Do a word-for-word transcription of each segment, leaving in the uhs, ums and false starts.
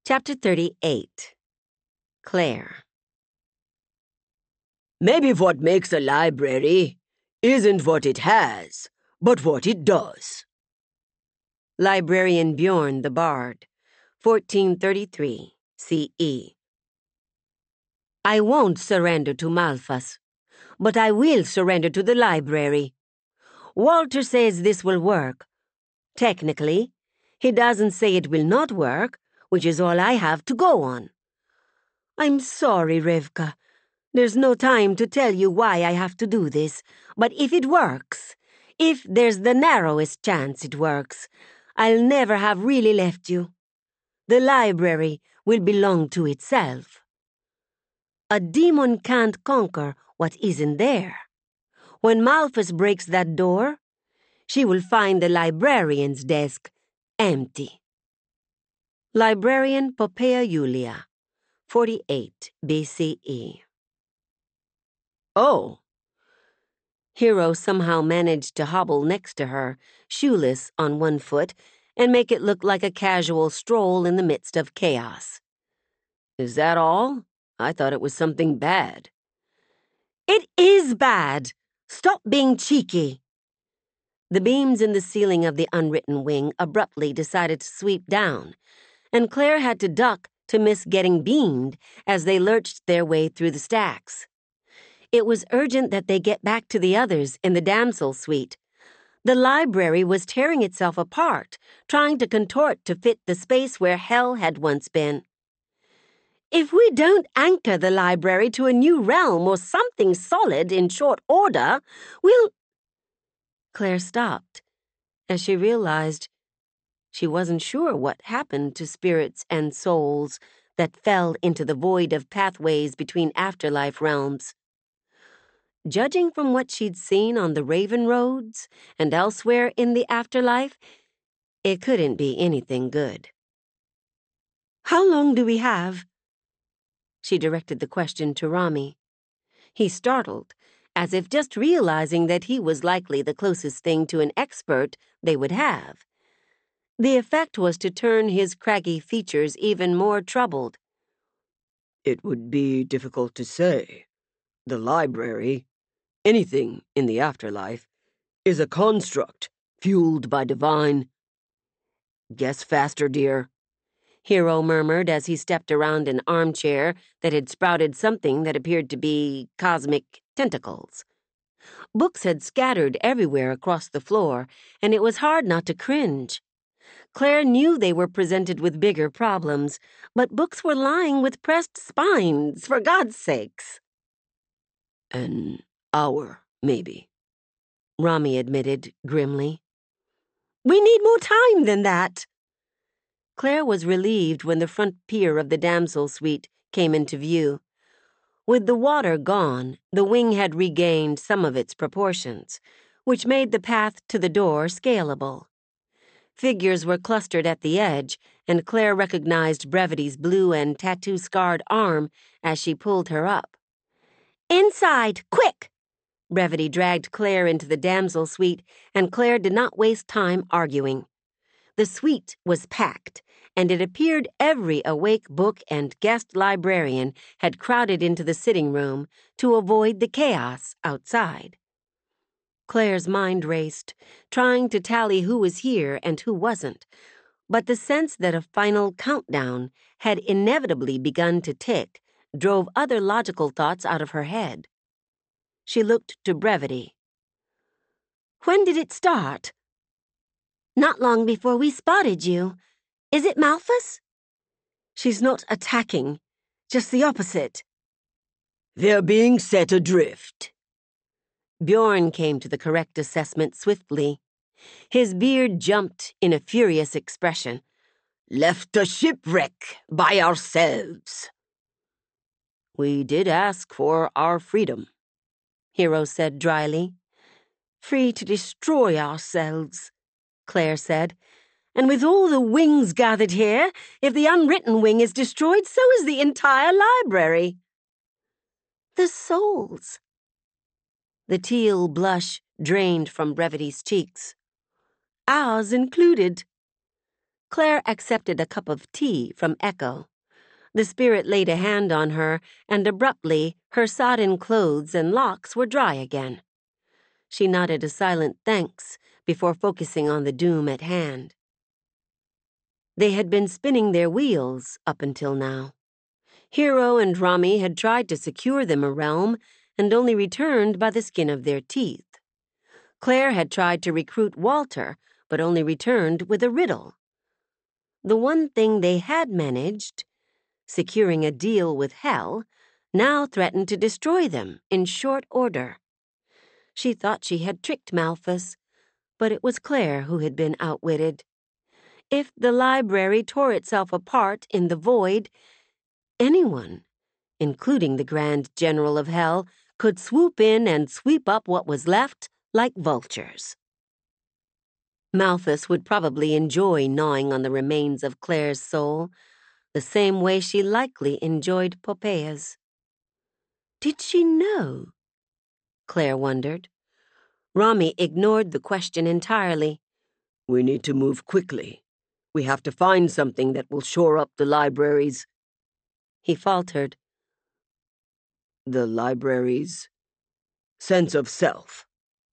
Chapter thirty-eight. Claire. Maybe what makes a library isn't what it has, but what it does. Librarian Bjorn the Bard, fourteen thirty-three C E. I won't surrender to Malphas, but I will surrender to the library. Walter says this will work. Technically, he doesn't say it will not work, which is all I have to go on. I'm sorry, Rivka. There's no time to tell you why I have to do this, but if it works, if there's the narrowest chance it works, I'll never have really left you. The library will belong to itself. A demon can't conquer what isn't there. When Malphas breaks that door, she will find the librarian's desk empty. Librarian Poppaea Julia, forty-eight B C E. Oh. Hero somehow managed to hobble next to her, shoeless on one foot, and make it look like a casual stroll in the midst of chaos. Is that all? I thought it was something bad. It is bad. Stop being cheeky. The beams in the ceiling of the unwritten wing abruptly decided to sweep down, and Claire had to duck to miss getting beamed as they lurched their way through the stacks. It was urgent that they get back to the others in the damsel suite. The library was tearing itself apart, trying to contort to fit the space where hell had once been. If we don't anchor the library to a new realm or something solid in short order, we'll... Claire stopped as she realized she wasn't sure what happened to spirits and souls that fell into the void of pathways between afterlife realms. Judging from what she'd seen on the Raven Roads and elsewhere in the afterlife, it couldn't be anything good. How long do we have? She directed the question to Rami. He startled, as if just realizing that he was likely the closest thing to an expert they would have. The effect was to turn his craggy features even more troubled. It would be difficult to say. The library, anything in the afterlife, is a construct fueled by divine... Guess faster, dear. Hero murmured as he stepped around an armchair that had sprouted something that appeared to be cosmic tentacles. Books had scattered everywhere across the floor, and it was hard not to cringe. Claire knew they were presented with bigger problems, but books were lying with pressed spines, for God's sakes. An hour, maybe, Rami admitted grimly. We need more time than that. Claire was relieved when the front pier of the damsel suite came into view. With the water gone, the wing had regained some of its proportions, which made the path to the door scalable. Figures were clustered at the edge, and Claire recognized Brevity's blue and tattoo-scarred arm as she pulled her up. Inside, quick! Brevity dragged Claire into the damsel suite, and Claire did not waste time arguing. The suite was packed, and it appeared every awake book and guest librarian had crowded into the sitting room to avoid the chaos outside. Claire's mind raced, trying to tally who was here and who wasn't, but the sense that a final countdown had inevitably begun to tick drove other logical thoughts out of her head. She looked to Brevity. When did it start? Not long before we spotted you. Is it Malphas? She's not attacking, just the opposite. They're being set adrift. Bjorn came to the correct assessment swiftly. His beard jumped in a furious expression. Left a shipwreck by ourselves. We did ask for our freedom, Hero said dryly. Free to destroy ourselves, Claire said. And with all the wings gathered here, if the unwritten wing is destroyed, so is the entire library. The souls. The teal blush drained from Brevity's cheeks. Ours included. Claire accepted a cup of tea from Echo. The spirit laid a hand on her, and abruptly her sodden clothes and locks were dry again. She nodded a silent thanks before focusing on the doom at hand. They had been spinning their wheels up until now. Hero and Rami had tried to secure them a realm and only returned by the skin of their teeth. Claire had tried to recruit Walter, but only returned with a riddle. The one thing they had managed, securing a deal with Hell, now threatened to destroy them in short order. She thought she had tricked Malthus, but it was Claire who had been outwitted. If the library tore itself apart in the void, anyone, including the Grand General of Hell, could swoop in and sweep up what was left like vultures. Malthus would probably enjoy gnawing on the remains of Claire's soul, the same way she likely enjoyed Poppaea's. Did she know? Claire wondered. Rami ignored the question entirely. We need to move quickly. We have to find something that will shore up the libraries. He faltered. The library's sense of self.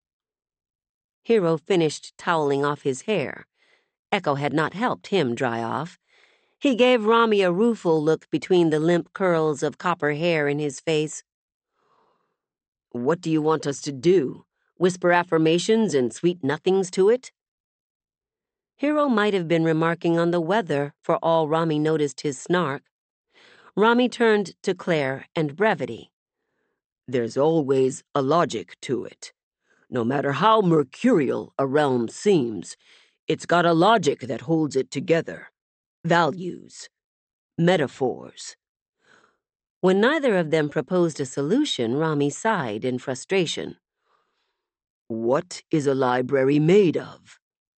Hero finished toweling off his hair. Echo had not helped him dry off. He gave Rami a rueful look between the limp curls of copper hair in his face. What do you want us to do? Whisper affirmations and sweet nothings to it? Hero might have been remarking on the weather, for all Rami noticed his snark. Rami turned to Claire and brevity. There's always a logic to it. No matter how mercurial a realm seems, it's got a logic that holds it together. Values. Metaphors. When neither of them proposed a solution, Rami sighed in frustration. What is a library made of?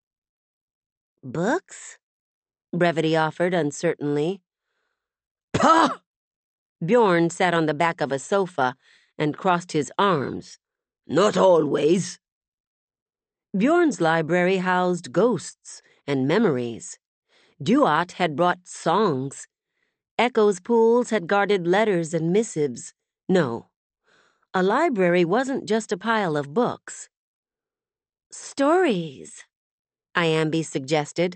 Books? Brevity offered uncertainly. Pah! Bjorn sat on the back of a sofa and crossed his arms. Not always. Bjorn's library housed ghosts and memories. Duat had brought songs. Echo's pools had guarded letters and missives. No, a library wasn't just a pile of books. Stories, Iambi suggested.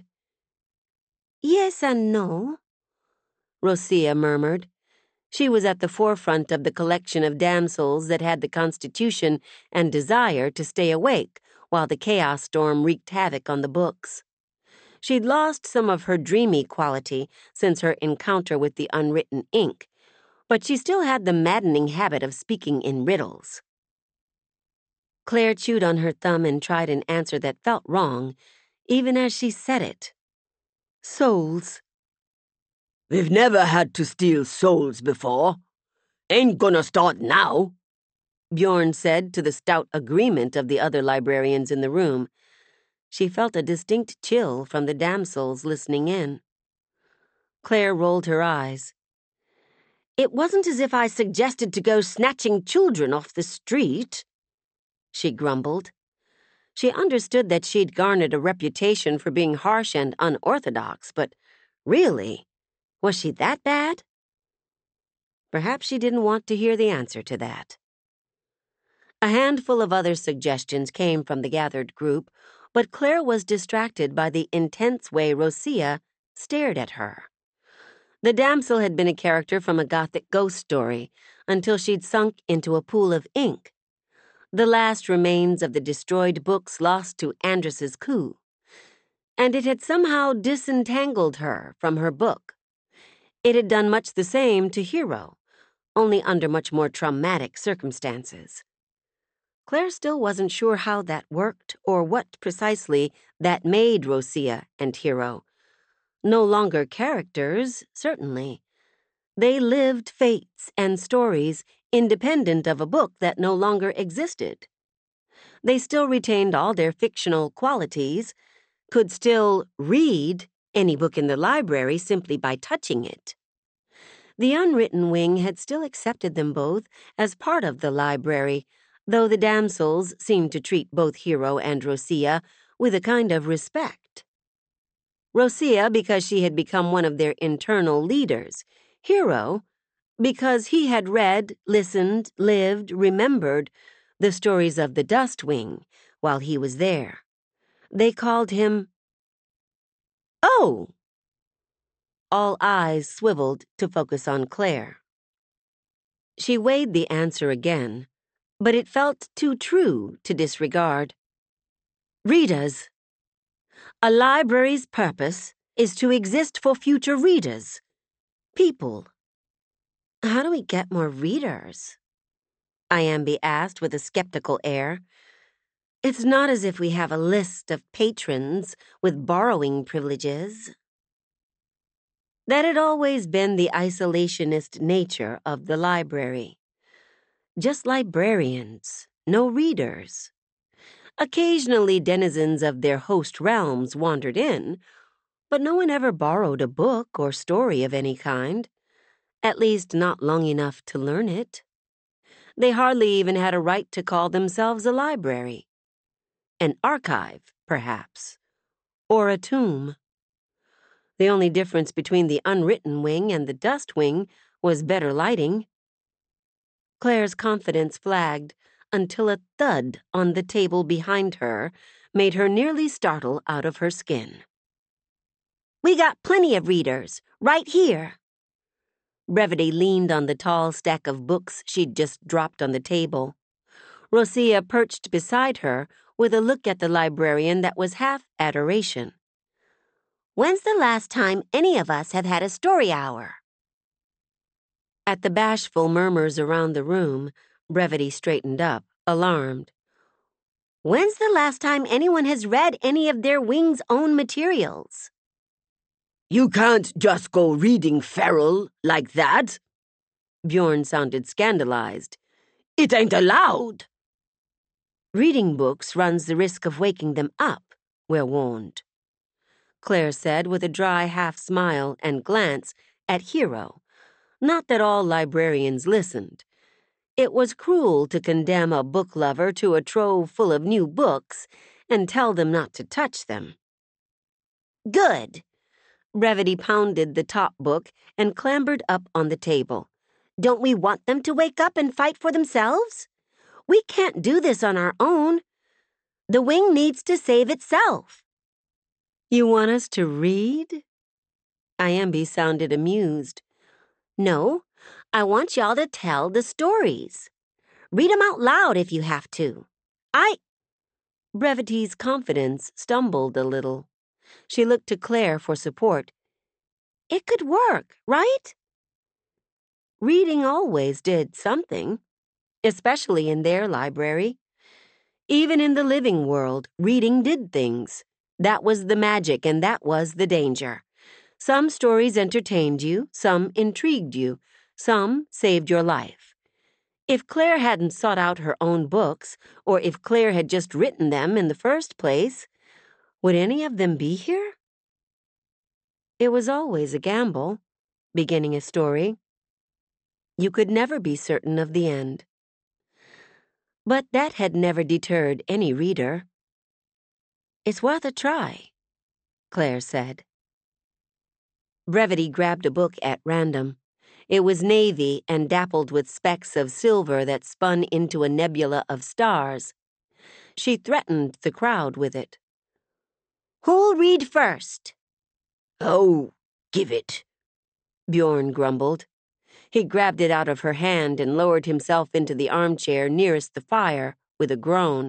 Yes and no, Rosia murmured. She was at the forefront of the collection of damsels that had the constitution and desire to stay awake while the chaos storm wreaked havoc on the books. She'd lost some of her dreamy quality since her encounter with the unwritten ink, but she still had the maddening habit of speaking in riddles. Claire chewed on her thumb and tried an answer that felt wrong, even as she said it. Souls. We've never had to steal souls before. Ain't gonna start now, Bjorn said to the stout agreement of the other librarians in the room. She felt a distinct chill from the damsels listening in. Claire rolled her eyes. It wasn't as if I suggested to go snatching children off the street, she grumbled. She understood that she'd garnered a reputation for being harsh and unorthodox, but really, was she that bad? Perhaps she didn't want to hear the answer to that. A handful of other suggestions came from the gathered group, but Claire was distracted by the intense way Rosia stared at her. The damsel had been a character from a gothic ghost story until she'd sunk into a pool of ink, the last remains of the destroyed books lost to Andrus's coup, and it had somehow disentangled her from her book. It had done much the same to Hero, only under much more traumatic circumstances. Claire still wasn't sure how that worked or what precisely that made Rosia and Hero. No longer characters, certainly. They lived fates and stories independent of a book that no longer existed. They still retained all their fictional qualities, could still read any book in the library simply by touching it. The unwritten wing had still accepted them both as part of the library, though the damsels seemed to treat both Hero and Rosia with a kind of respect. Rosia because she had become one of their internal leaders, Hero because he had read, listened, lived, remembered the stories of the Dustwing while he was there. They called him... Oh! All eyes swiveled to focus on Claire. She weighed the answer again, but it felt too true to disregard. Readers. A library's purpose is to exist for future readers. People. How do we get more readers? Iambi asked with a skeptical air. It's not as if we have a list of patrons with borrowing privileges. That had always been the isolationist nature of the library. Just librarians, no readers. Occasionally denizens of their host realms wandered in, but no one ever borrowed a book or story of any kind, at least not long enough to learn it. They hardly even had a right to call themselves a library. An archive, perhaps, or a tomb. The only difference between the unwritten wing and the dust wing was better lighting. Claire's confidence flagged until a thud on the table behind her made her nearly startle out of her skin. We got plenty of readers, right here. Brevity leaned on the tall stack of books she'd just dropped on the table. Rosia perched beside her with a look at the librarian that was half adoration. When's the last time any of us have had a story hour? At the bashful murmurs around the room, Brevity straightened up, alarmed. When's the last time anyone has read any of their wing's own materials? You can't just go reading feral like that. Bjorn sounded scandalized. It ain't allowed. Reading books runs the risk of waking them up, we're warned, Claire said with a dry half-smile and glance at Hero. Not that all librarians listened. It was cruel to condemn a book lover to a trove full of new books and tell them not to touch them. Good. Brevity pounded the top book and clambered up on the table. Don't we want them to wake up and fight for themselves? We can't do this on our own. The wing needs to save itself. You want us to read? Iambi sounded amused. No, I want y'all to tell the stories. Read 'em out loud if you have to. I... Brevity's confidence stumbled a little. She looked to Claire for support. It could work, right? Reading always did something, especially in their library. Even in the living world, reading did things. That was the magic and that was the danger. Some stories entertained you, some intrigued you, some saved your life. If Claire hadn't sought out her own books, or if Claire had just written them in the first place, would any of them be here? It was always a gamble, beginning a story. You could never be certain of the end. But that had never deterred any reader. It's worth a try, Claire said. Brevity grabbed a book at random. It was navy and dappled with specks of silver that spun into a nebula of stars. She threatened the crowd with it. Who'll read first? Oh, give it, Bjorn grumbled. He grabbed it out of her hand and lowered himself into the armchair nearest the fire with a groan.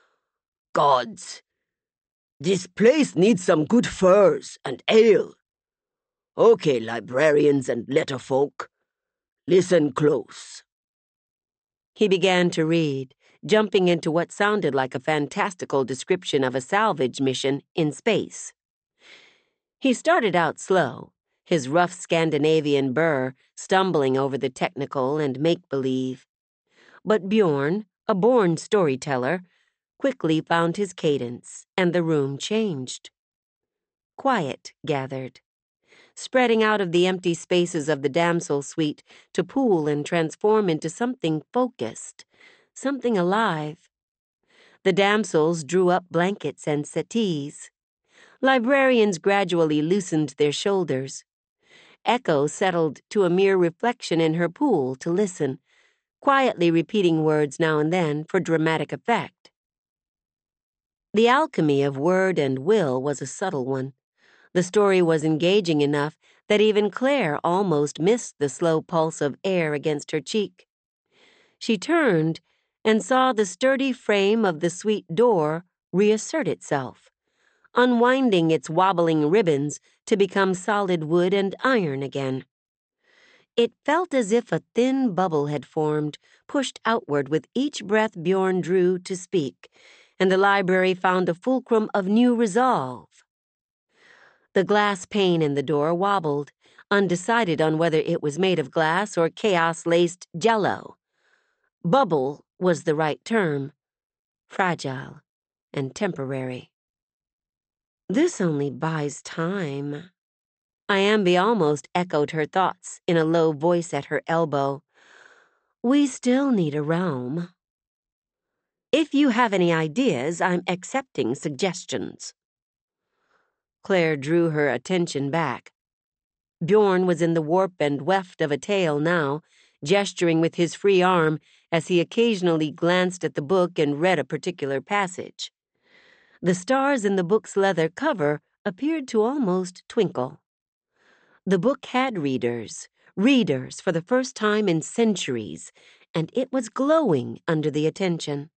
Gods, this place needs some good furs and ale. Okay, librarians and letterfolk, listen close. He began to read, jumping into what sounded like a fantastical description of a salvage mission in space. He started out slow, his rough Scandinavian burr stumbling over the technical and make-believe. But Bjorn, a born storyteller, quickly found his cadence, and the room changed. Quiet gathered, spreading out of the empty spaces of the damsel suite to pool and transform into something focused, something alive. The damsels drew up blankets and settees. Librarians gradually loosened their shoulders. Echo settled to a mere reflection in her pool to listen, quietly repeating words now and then for dramatic effect. The alchemy of word and will was a subtle one. The story was engaging enough that even Claire almost missed the slow pulse of air against her cheek. She turned and saw the sturdy frame of the suite door reassert itself, unwinding its wobbling ribbons to become solid wood and iron again. It felt as if a thin bubble had formed, pushed outward with each breath Bjorn drew to speak, and the library found a fulcrum of new resolve. The glass pane in the door wobbled, undecided on whether it was made of glass or chaos-laced jello. Bubble was the right term, fragile and temporary. This only buys time. Iambe almost echoed her thoughts in a low voice at her elbow. We still need a realm. If you have any ideas, I'm accepting suggestions. Claire drew her attention back. Bjorn was in the warp and weft of a tale now, gesturing with his free arm as he occasionally glanced at the book and read a particular passage. The stars in the book's leather cover appeared to almost twinkle. The book had readers, readers for the first time in centuries, and it was glowing under the attention.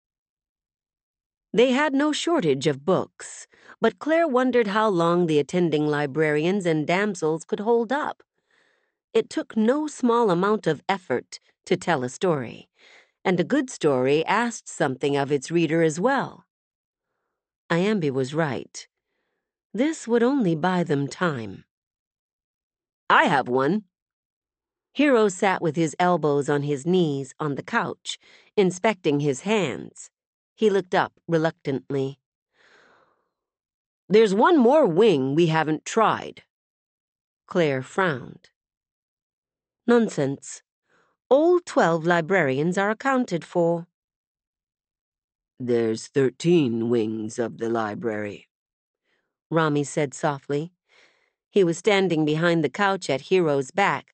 They had no shortage of books, but Claire wondered how long the attending librarians and damsels could hold up. It took no small amount of effort to tell a story, and a good story asked something of its reader as well. Iambe was right. This would only buy them time. I have one. Hero sat with his elbows on his knees on the couch, inspecting his hands. He looked up reluctantly. There's one more wing we haven't tried. Claire frowned. Nonsense. All twelve librarians are accounted for. There's thirteen wings of the library, Rami said softly. He was standing behind the couch at Hero's back.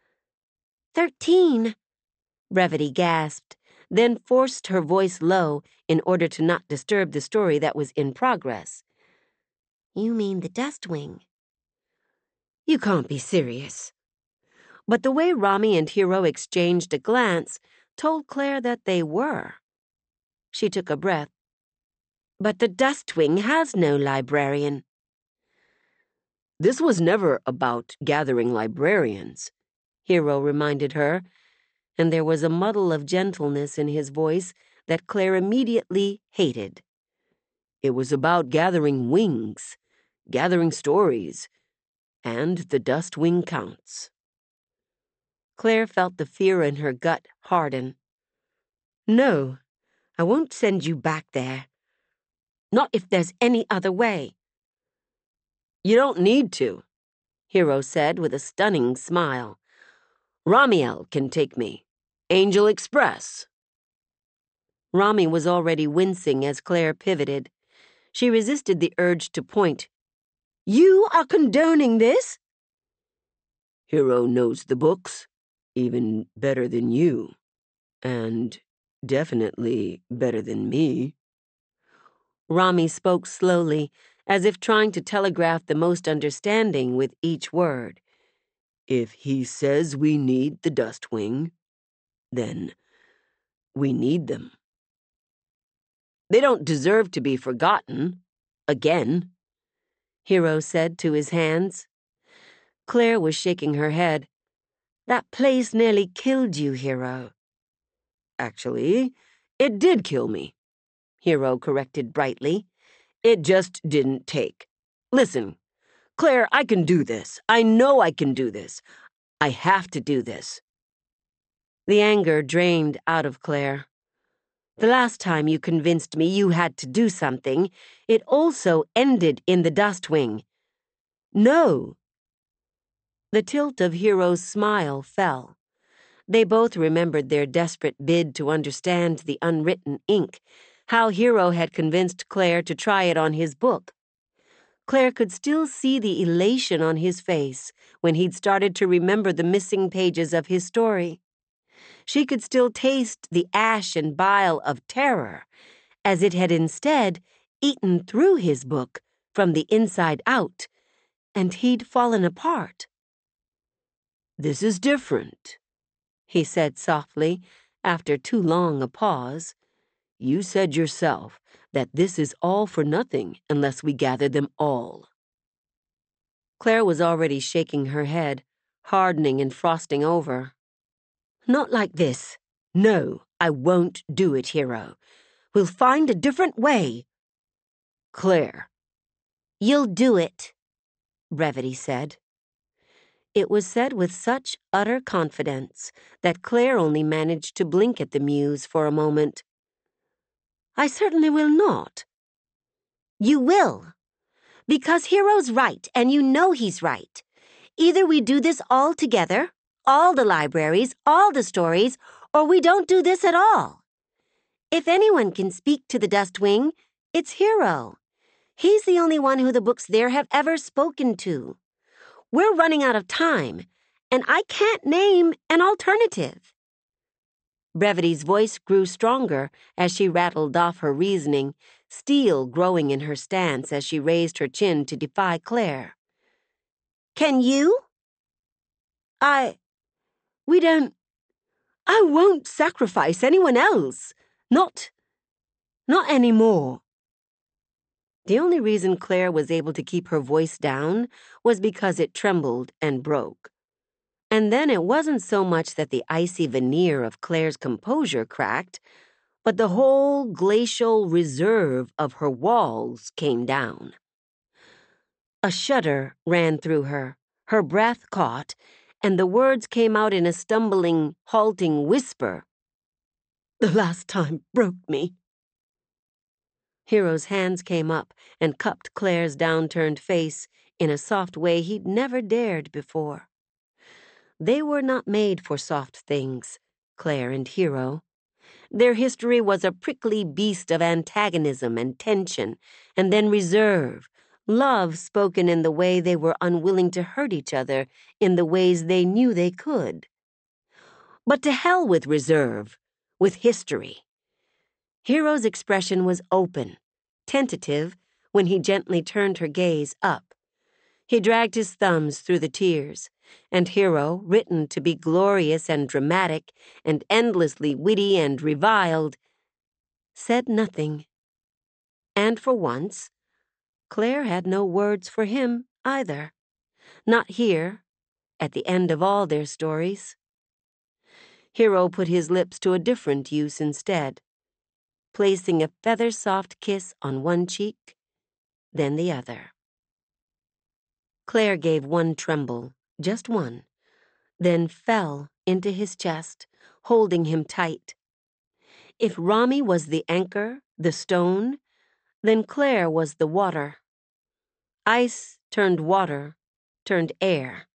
Thirteen, Brevity gasped, then forced her voice low in order to not disturb the story that was in progress. You mean the Dust Wing? You can't be serious. But the way Rami and Hero exchanged a glance told Claire that they were. She took a breath. But the Dust Wing has no librarian. This was never about gathering librarians, Hero reminded her, and there was a muddle of gentleness in his voice that Claire immediately hated. It was about gathering wings, gathering stories, and the Dust Wing counts. Claire felt the fear in her gut harden. No, I won't send you back there. Not if there's any other way. You don't need to, Hero said with a stunning smile. Ramiel can take me. Angel Express. Rami was already wincing as Claire pivoted. She resisted the urge to point. You are condoning this? Hero knows the books, even better than you, and definitely better than me. Rami spoke slowly, as if trying to telegraph the most understanding with each word. If he says we need the Dust Wing, then we need them. They don't deserve to be forgotten, again, Hero said to his hands. Claire was shaking her head. That place nearly killed you, Hero. Actually, it did kill me, Hero corrected brightly. It just didn't take. Listen, Claire, I can do this. I know I can do this. I have to do this. The anger drained out of Claire. The last time you convinced me you had to do something, it also ended in the Dust Wing. No. The tilt of Hero's smile fell. They both remembered their desperate bid to understand the unwritten ink, how Hero had convinced Claire to try it on his book. Claire could still see the elation on his face when he'd started to remember the missing pages of his story. She could still taste the ash and bile of terror, as it had instead eaten through his book from the inside out, and he'd fallen apart. "This is different," he said softly, after too long a pause. "You said yourself that this is all for nothing unless we gather them all." Claire was already shaking her head, hardening and frosting over. "Not like this. No, I won't do it, Hero. We'll find a different way." "Claire." "You'll do it," Brevity said. It was said with such utter confidence that Claire only managed to blink at the muse for a moment. "I certainly will not." "You will. Because Hero's right, and you know he's right. Either we do this all together, all the libraries, all the stories, or we don't do this at all. If anyone can speak to the Dustwing, it's Hero. He's the only one who the books there have ever spoken to. We're running out of time, and I can't name an alternative." Brevity's voice grew stronger as she rattled off her reasoning, steel growing in her stance as she raised her chin to defy Claire. "Can you?" I... We don't... I won't sacrifice anyone else. Not... not anymore." The only reason Claire was able to keep her voice down was because it trembled and broke. And then it wasn't so much that the icy veneer of Claire's composure cracked, but the whole glacial reserve of her walls came down. A shudder ran through her, her breath caught, and the words came out in a stumbling, halting whisper. "The last time broke me." Hero's hands came up and cupped Claire's downturned face in a soft way he'd never dared before. They were not made for soft things, Claire and Hero. Their history was a prickly beast of antagonism and tension, and then reserve, love spoken in the way they were unwilling to hurt each other in the ways they knew they could. But to hell with reserve, with history. Hero's expression was open, tentative, when he gently turned her gaze up. He dragged his thumbs through the tears, and Hero, written to be glorious and dramatic and endlessly witty and reviled, said nothing. And for once, Claire had no words for him either. Not here, at the end of all their stories. Hero put his lips to a different use instead, placing a feather-soft kiss on one cheek, then the other. Claire gave one tremble, just one, then fell into his chest, holding him tight. If Rami was the anchor, the stone, then Claire was the water. Ice turned water, turned air.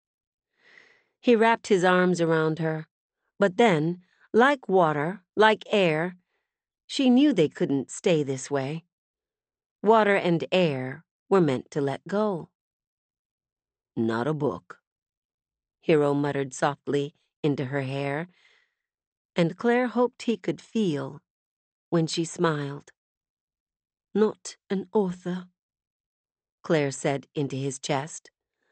He wrapped his arms around her, but then, like water, like air, she knew they couldn't stay this way. Water and air were meant to let go. "Not a book," Hero muttered softly into her hair, and Claire hoped he could feel when she smiled. "Not an author," Claire said into his chest.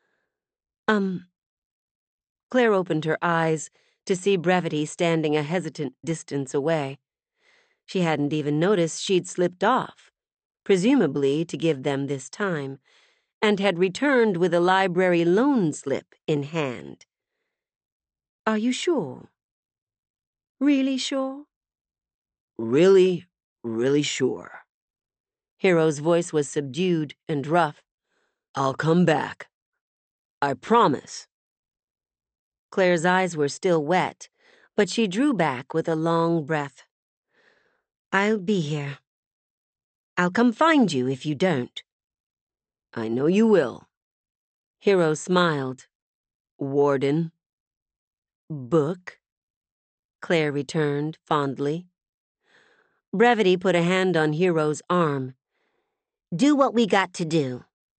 Um... Claire opened her eyes to see Brevity standing a hesitant distance away. She hadn't even noticed she'd slipped off, presumably to give them this time, and had returned with a library loan slip in hand. "Are you sure? Really sure?" "Really, really sure." Hero's voice was subdued and rough. "I'll come back. I promise." Claire's eyes were still wet, but she drew back with a long breath. "I'll be here. I'll come find you if you don't." "I know you will." Hero smiled. "Warden." "Book," Claire returned fondly. Brevity put a hand on Hero's arm. "Do what we got to do.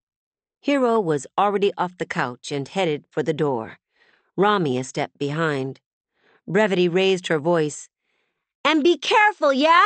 Hiro was already off the couch and headed for the door, Rami a step behind. Brevity raised her voice. "And be careful, yeah?"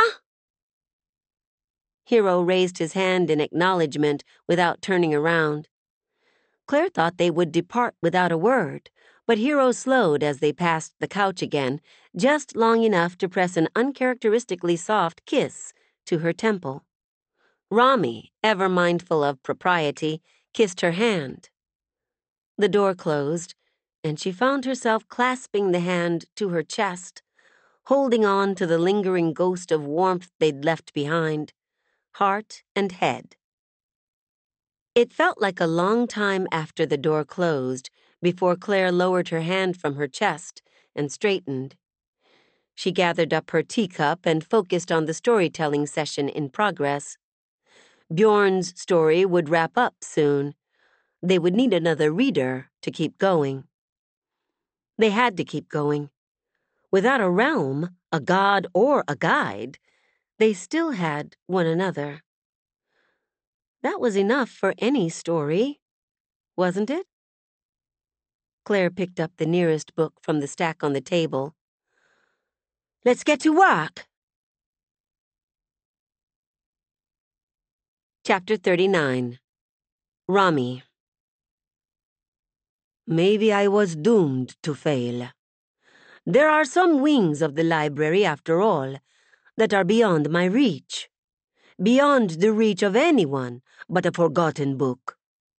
Hiro raised his hand in acknowledgement without turning around. Claire thought they would depart without a word, but Hiro slowed as they passed the couch again, just long enough to press an uncharacteristically soft kiss to her temple. Rami, ever mindful of propriety, kissed her hand. The door closed, and she found herself clasping the hand to her chest, holding on to the lingering ghost of warmth they'd left behind, heart and head. It felt like a long time after the door closed before Claire lowered her hand from her chest and straightened. She gathered up her teacup and focused on the storytelling session in progress. Bjorn's story would wrap up soon. They would need another reader to keep going. They had to keep going. Without a realm, a god, or a guide, they still had one another. That was enough for any story, wasn't it? Claire picked up the nearest book from the stack on the table. "Let's get to work." Chapter thirty-nine. Rami. Maybe I was doomed to fail. There are some wings of the library, after all, that are beyond my reach. Beyond the reach of anyone but a forgotten book.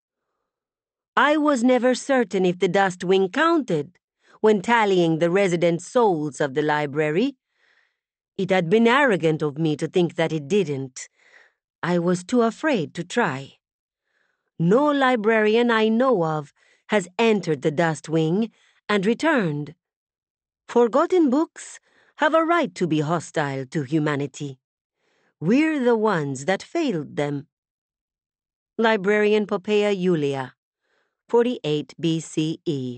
I was never certain if the dust wing counted when tallying the resident souls of the library. It had been arrogant of me to think that it didn't. I was too afraid to try. No librarian I know of has entered the dust wing and returned. Forgotten books have a right to be hostile to humanity. We're the ones that failed them. Librarian Poppaea Julia, forty-eight B C E.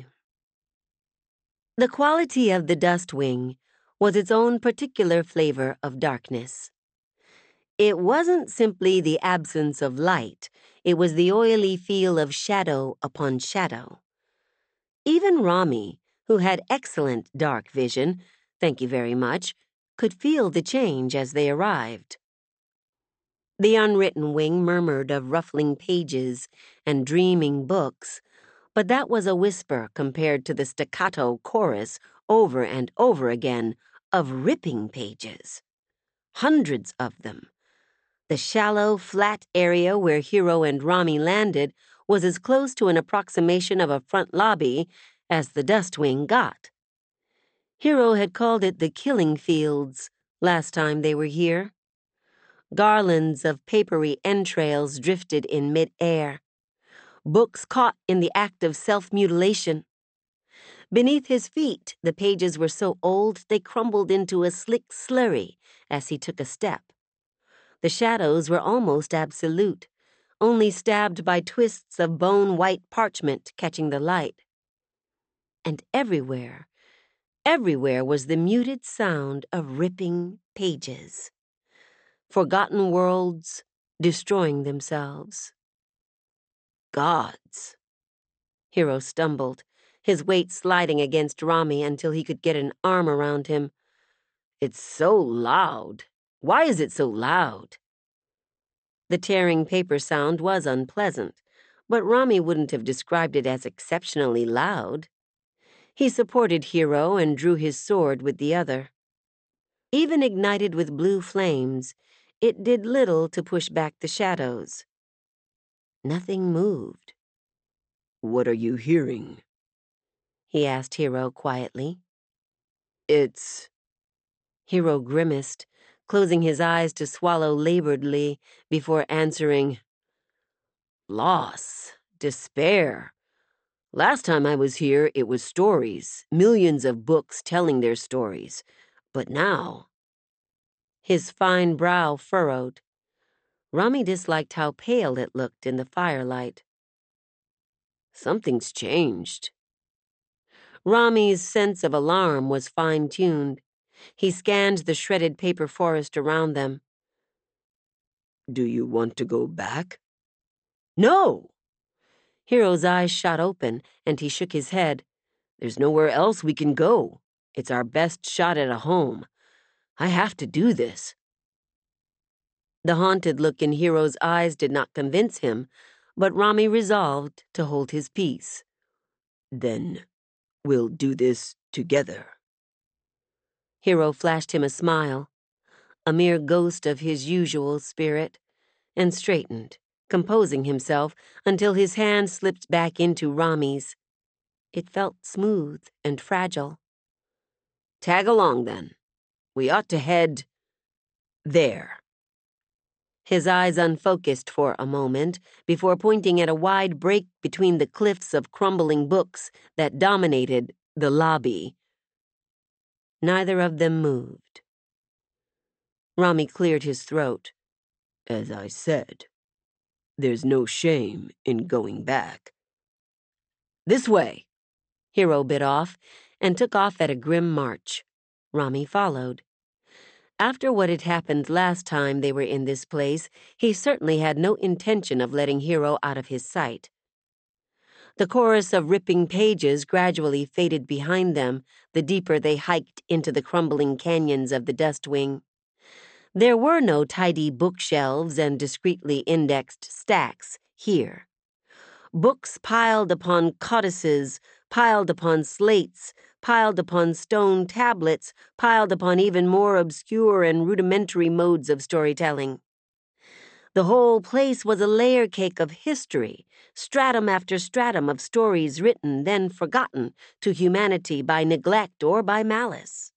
The quality of the dust wing was its own particular flavor of darkness. It wasn't simply the absence of light, it was the oily feel of shadow upon shadow. Even Rami, who had excellent dark vision, thank you very much, could feel the change as they arrived. The unwritten wing murmured of ruffling pages and dreaming books, but that was a whisper compared to the staccato chorus over and over again of ripping pages. Hundreds of them. The shallow, flat area where Hiro and Rami landed was as close to an approximation of a front lobby as the dust wing got. Hiro had called it the killing fields last time they were here. Garlands of papery entrails drifted in mid-air. Books caught in the act of self-mutilation. Beneath his feet, the pages were so old they crumbled into a slick slurry as he took a step. The shadows were almost absolute, only stabbed by twists of bone-white parchment catching the light. And everywhere, everywhere was the muted sound of ripping pages. Forgotten worlds destroying themselves. Gods. Hiro stumbled, his weight sliding against Rami until he could get an arm around him. It's so loud. Why is it so loud? The tearing paper sound was unpleasant, but Rami wouldn't have described it as exceptionally loud. He supported Hiro and drew his sword with the other. Even ignited with blue flames, it did little to push back the shadows. Nothing moved. What are you hearing? He asked Hiro quietly. It's... Hiro grimaced, closing his eyes to swallow laboredly before answering. Loss, despair. Last time I was here, it was stories, millions of books telling their stories. But now... His fine brow furrowed. Rami disliked how pale it looked in the firelight. Something's changed. Rami's sense of alarm was fine-tuned. He scanned the shredded paper forest around them. Do you want to go back? No! Hiro's eyes shot open, and he shook his head. There's nowhere else we can go. It's our best shot at a home. I have to do this. The haunted look in Hiro's eyes did not convince him, but Rami resolved to hold his peace. Then we'll do this together. Hiro flashed him a smile, a mere ghost of his usual spirit, and straightened, composing himself until his hand slipped back into Rami's. It felt smooth and fragile. Tag along, then. We ought to head there. His eyes unfocused for a moment before pointing at a wide break between the cliffs of crumbling books that dominated the lobby. Neither of them moved. Rami cleared his throat. As I said, there's no shame in going back. This way. Hiro bit off and took off at a grim march. Rami followed. After what had happened last time they were in this place, he certainly had no intention of letting Hiro out of his sight. The chorus of ripping pages gradually faded behind them, the deeper they hiked into the crumbling canyons of the dust wing. There were no tidy bookshelves and discreetly indexed stacks here. Books piled upon codices, piled upon slates, piled upon stone tablets, piled upon even more obscure and rudimentary modes of storytelling. The whole place was a layer cake of history, stratum after stratum of stories written, then forgotten to humanity by neglect or by malice.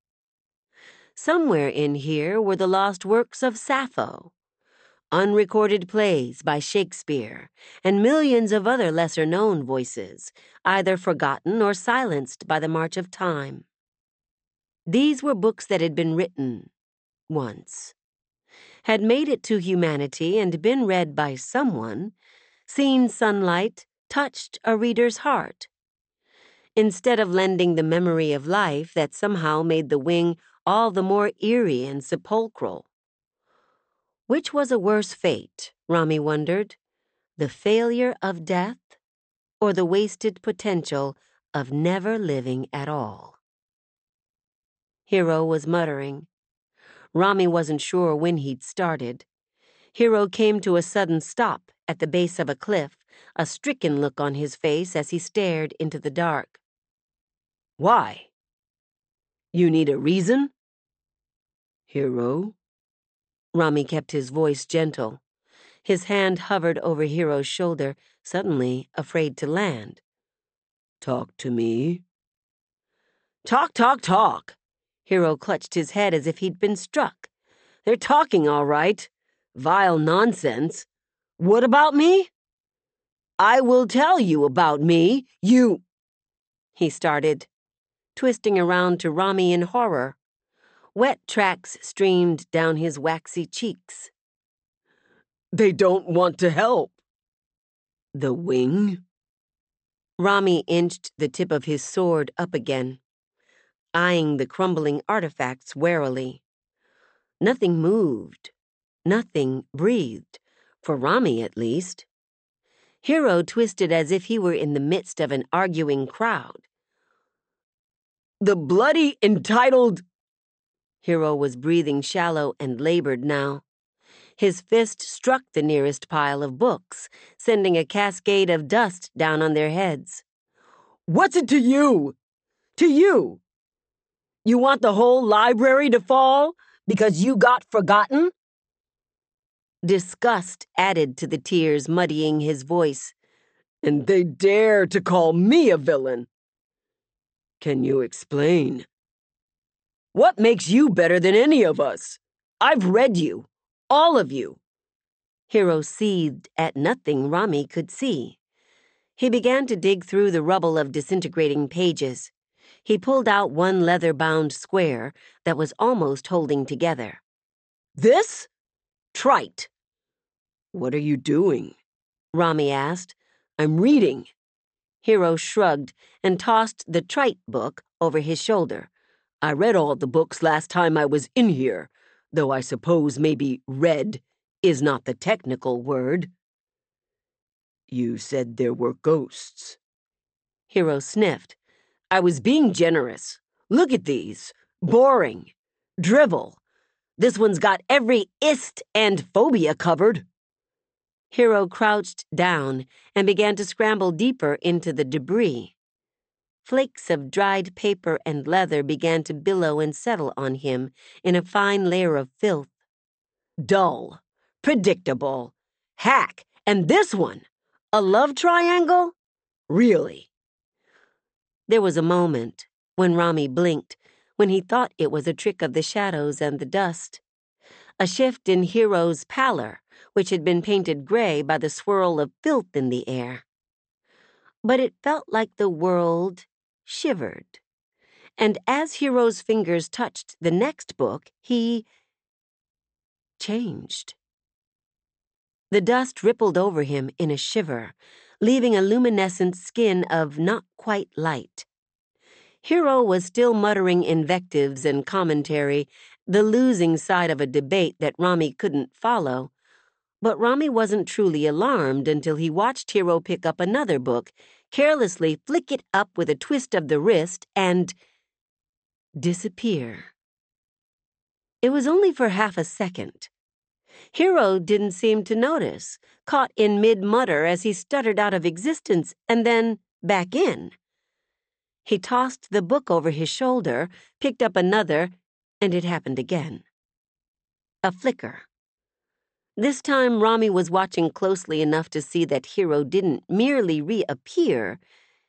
Somewhere in here were the lost works of Sappho, unrecorded plays by Shakespeare, and millions of other lesser-known voices, either forgotten or silenced by the march of time. These were books that had been written once, had made it to humanity and been read by someone, seen sunlight, touched a reader's heart. Instead of lending the memory of life that somehow made the wing all the more eerie and sepulchral. Which was a worse fate, Rami wondered, the failure of death or the wasted potential of never living at all? Hiro was muttering. Rami wasn't sure when he'd started. Hiro came to a sudden stop at the base of a cliff, a stricken look on his face as he stared into the dark. Why? You need a reason? Hiro? Rami kept his voice gentle. His hand hovered over Hiro's shoulder, suddenly afraid to land. Talk to me. Talk, talk, talk. Hiro clutched his head as if he'd been struck. They're talking all right. Vile nonsense. What about me? I will tell you about me. You... He started, twisting around to Rami in horror. Wet tracks streamed down his waxy cheeks. They don't want to help. The wing? Rami inched the tip of his sword up again, eyeing the crumbling artifacts warily. Nothing moved. Nothing breathed, for Rami at least. Hiro twisted as if he were in the midst of an arguing crowd. The bloody entitled... Hiro was breathing shallow and labored now. His fist struck the nearest pile of books, sending a cascade of dust down on their heads. What's it to you? To you? You want the whole library to fall because you got forgotten? Disgust added to the tears muddying his voice. And they dare to call me a villain. Can you explain? What makes you better than any of us? I've read you. All of you. Hiro seethed at nothing Rami could see. He began to dig through the rubble of disintegrating pages. He pulled out one leather-bound square that was almost holding together. This? Trite. What are you doing? Rami asked. I'm reading. Hiro shrugged and tossed the trite book over his shoulder. I read all the books last time I was in here, though I suppose maybe read is not the technical word. You said there were ghosts. Hiro sniffed. I was being generous. Look at these. Boring. Drivel. This one's got every ist and phobia covered. Hiro crouched down and began to scramble deeper into the debris. Flakes of dried paper and leather began to billow and settle on him in a fine layer of filth. Dull. Predictable. Hack. And this one. A love triangle? Really? There was a moment, when Rami blinked, when he thought it was a trick of the shadows and the dust. A shift in Hiro's pallor, which had been painted gray by the swirl of filth in the air. But it felt like the world shivered. And as Hiro's fingers touched the next book, he changed. The dust rippled over him in a shiver, leaving a luminescent skin of not quite light. Hiro was still muttering invectives and commentary, the losing side of a debate that Rami couldn't follow. But Rami wasn't truly alarmed until he watched Hiro pick up another book, carelessly flick it up with a twist of the wrist, and disappear. It was only for half a second. Hiro didn't seem to notice, caught in mid-mutter as he stuttered out of existence and then back in. He tossed the book over his shoulder, picked up another, and it happened again. A flicker. This time Rami was watching closely enough to see that Hiro didn't merely reappear.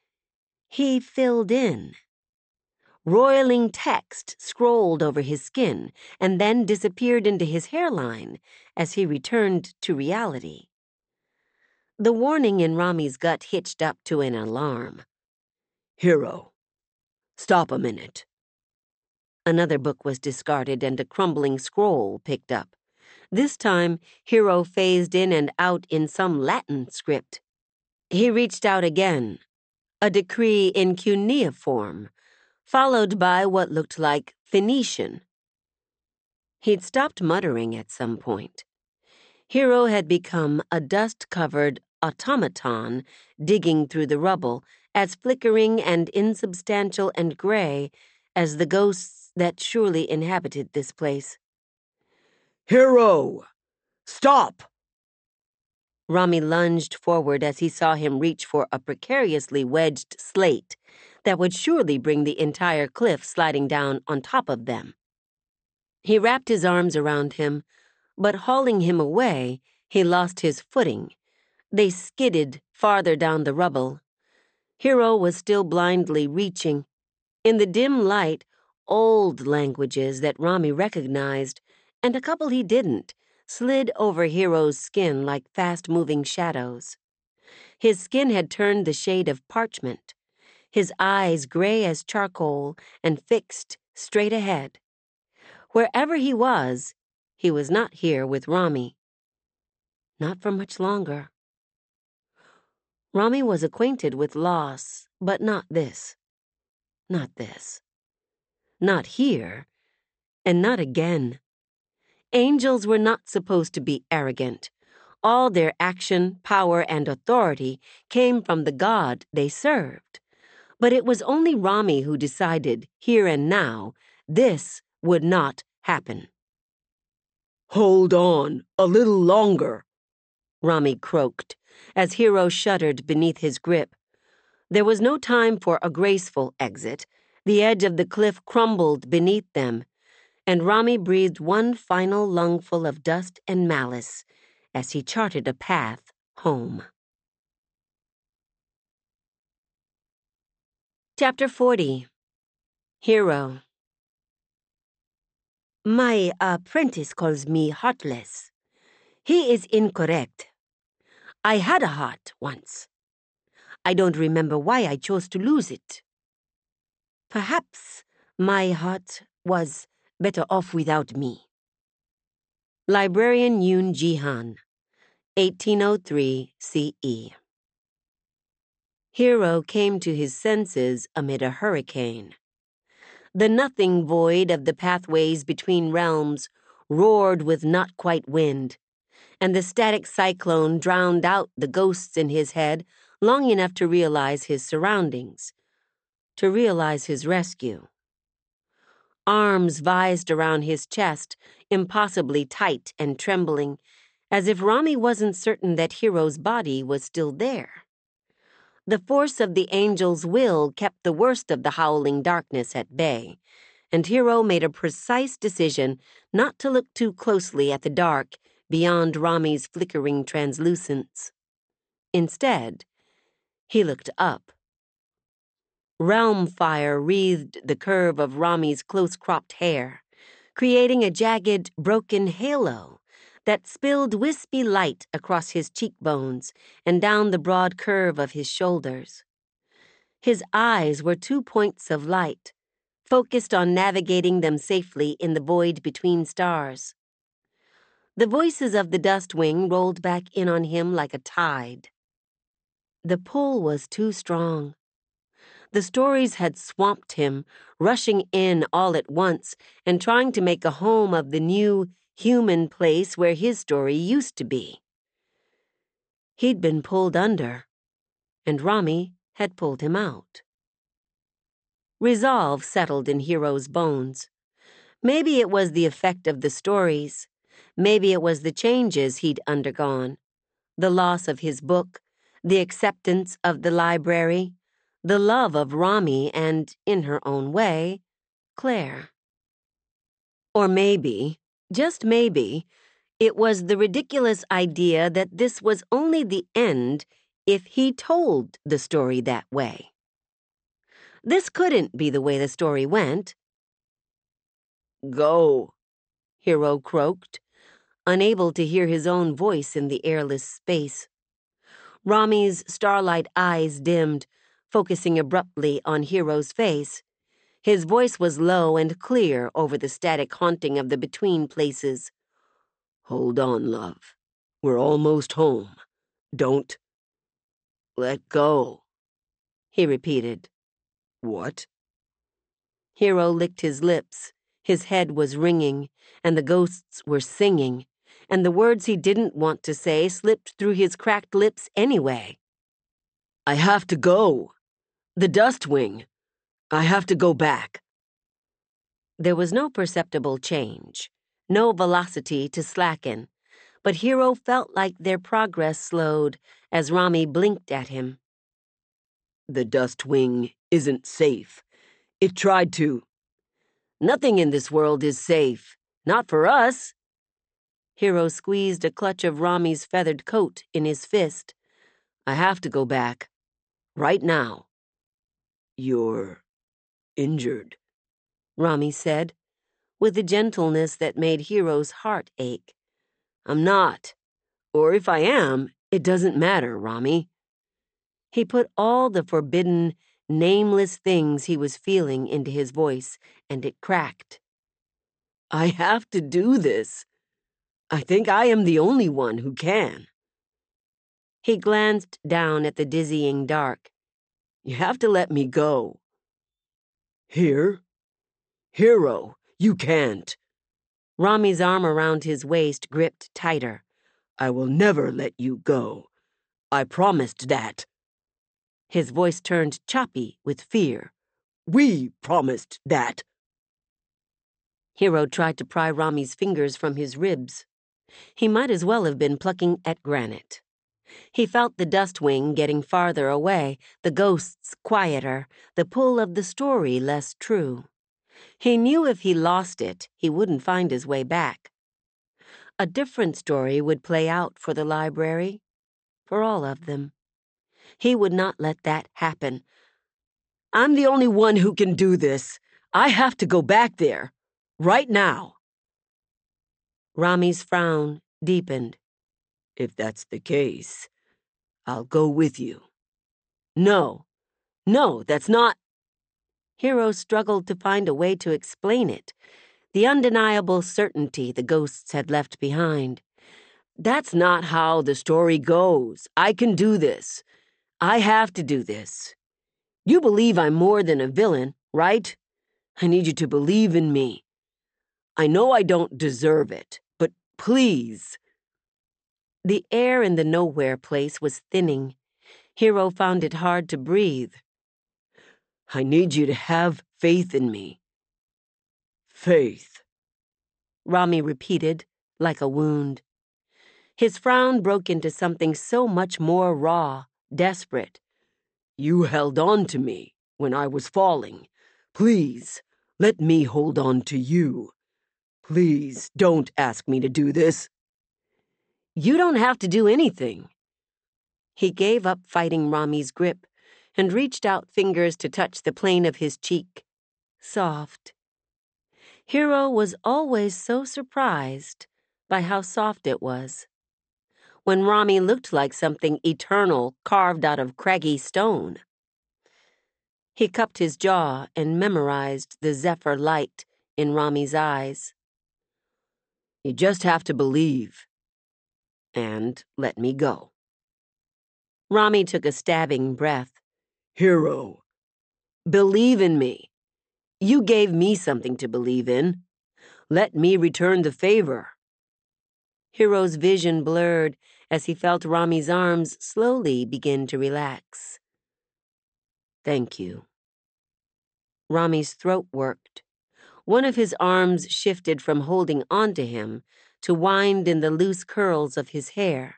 He filled in. Roiling text scrolled over his skin and then disappeared into his hairline as he returned to reality. The warning in Rami's gut hitched up to an alarm. Hiro, stop a minute. Another book was discarded and a crumbling scroll picked up. This time, Hiro phased in and out in some Latin script. He reached out again, a decree in cuneiform, followed by what looked like Phoenician. He'd stopped muttering at some point. Hiro had become a dust-covered automaton digging through the rubble, as flickering and insubstantial and gray as the ghosts that surely inhabited this place. Hiro! Stop! Rami lunged forward as he saw him reach for a precariously wedged slate that would surely bring the entire cliff sliding down on top of them. He wrapped his arms around him, but hauling him away, he lost his footing. They skidded farther down the rubble. Hiro was still blindly reaching. In the dim light, old languages that Rami recognized, and a couple he didn't, slid over Hiro's skin like fast-moving shadows. His skin had turned the shade of parchment, his eyes gray as charcoal and fixed straight ahead. Wherever he was, he was not here with Rami. Not for much longer. Rami was acquainted with loss, but not this. Not this. Not here, and not again. Angels were not supposed to be arrogant. All their action, power, and authority came from the God they served. But it was only Rami who decided, here and now, this would not happen. Hold on, a little longer, Rami croaked, as Hiro shuddered beneath his grip. There was no time for a graceful exit. The edge of the cliff crumbled beneath them, and Rami breathed one final lungful of dust and malice as he charted a path home. Chapter forty. Hiro. My apprentice calls me heartless. He is incorrect. I had a heart once. I don't remember why I chose to lose it. Perhaps my heart was better off without me. Librarian Yoon Ji-han, eighteen oh three C E. Hiro came to his senses amid a hurricane. The nothing void of the pathways between realms roared with not quite wind, and the static cyclone drowned out the ghosts in his head long enough to realize his surroundings, to realize his rescue. Arms vised around his chest, impossibly tight and trembling, as if Rami wasn't certain that Hero's body was still there. The force of the angel's will kept the worst of the howling darkness at bay, and Hero made a precise decision not to look too closely at the dark beyond Rami's flickering translucence. Instead, he looked up. Realm fire wreathed the curve of Rami's close-cropped hair, creating a jagged, broken halo that spilled wispy light across his cheekbones and down the broad curve of his shoulders. His eyes were two points of light, focused on navigating them safely in the void between stars. The voices of the Dustwing rolled back in on him like a tide. The pull was too strong. The stories had swamped him, rushing in all at once and trying to make a home of the new, human place where his story used to be. He'd been pulled under, and Rami had pulled him out. Resolve settled in Hero's bones. Maybe it was the effect of the stories. Maybe it was the changes he'd undergone. The loss of his book, the acceptance of the library, the love of Rami and, in her own way, Claire. Or maybe, just maybe, it was the ridiculous idea that this was only the end if he told the story that way. This couldn't be the way the story went. Go, Hero croaked, unable to hear his own voice in the airless space. Rami's starlight eyes dimmed, focusing abruptly on Hero's face. His voice was low and clear over the static haunting of the between places. Hold on, love. We're almost home. Don't let go, he repeated. What? Hero licked his lips. His head was ringing, and the ghosts were singing, and the words he didn't want to say slipped through his cracked lips anyway. I have to go. The Dustwing. I have to go back. There was no perceptible change, no velocity to slacken, but Hero felt like their progress slowed as Rami blinked at him. The Dustwing isn't safe. It tried to. Nothing in this world is safe. Not for us. Hero squeezed a clutch of Rami's feathered coat in his fist. I have to go back. Right now. You're injured, Rami said, with a gentleness that made Hero's heart ache. I'm not. Or if I am, it doesn't matter, Rami. He put all the forbidden, nameless things he was feeling into his voice, and it cracked. I have to do this. I think I am the only one who can. He glanced down at the dizzying dark. You have to let me go. Here? Hero, you can't. Rami's arm around his waist gripped tighter. I will never let you go. I promised that. His voice turned choppy with fear. We promised that. Hero tried to pry Rami's fingers from his ribs. He might as well have been plucking at granite. He felt the Dustwing getting farther away, the ghosts quieter, the pull of the story less true. He knew if he lost it, he wouldn't find his way back. A different story would play out for the library, for all of them. He would not let that happen. I'm the only one who can do this. I have to go back there. Right now. Rami's frown deepened. If that's the case, I'll go with you. No. No, that's not... Hero struggled to find a way to explain it. The undeniable certainty the ghosts had left behind. That's not how the story goes. I can do this. I have to do this. You believe I'm more than a villain, right? I need you to believe in me. I know I don't deserve it, but please... The air in the nowhere place was thinning. Hero found it hard to breathe. I need you to have faith in me. Faith, Rami repeated, like a wound. His frown broke into something so much more raw, desperate. You held on to me when I was falling. Please, let me hold on to you. Please, don't ask me to do this. You don't have to do anything. He gave up fighting Rami's grip and reached out fingers to touch the plane of his cheek. Soft. Hero was always so surprised by how soft it was. When Rami looked like something eternal carved out of craggy stone. He cupped his jaw and memorized the zephyr light in Rami's eyes. You just have to believe. And let me go. Rami took a stabbing breath. Hero, Believe in me. You gave me something to believe in. Let me return the favor. Hero's vision blurred as he felt Rami's arms slowly begin to relax. Thank you. Rami's throat worked. One of his arms shifted from holding onto him to wind in the loose curls of his hair.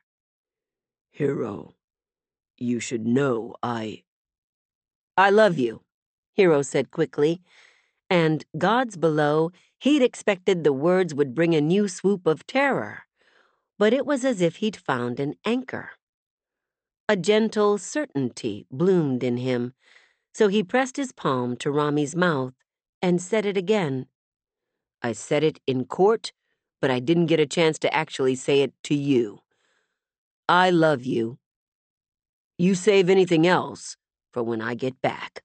Hero, you should know I... I love you, Hero said quickly, and, gods below, he'd expected the words would bring a new swoop of terror. But it was as if he'd found an anchor. A gentle certainty bloomed in him, so he pressed his palm to Rami's mouth and said it again. I said it in court, but I didn't get a chance to actually say it to you. I love you. You save anything else for when I get back.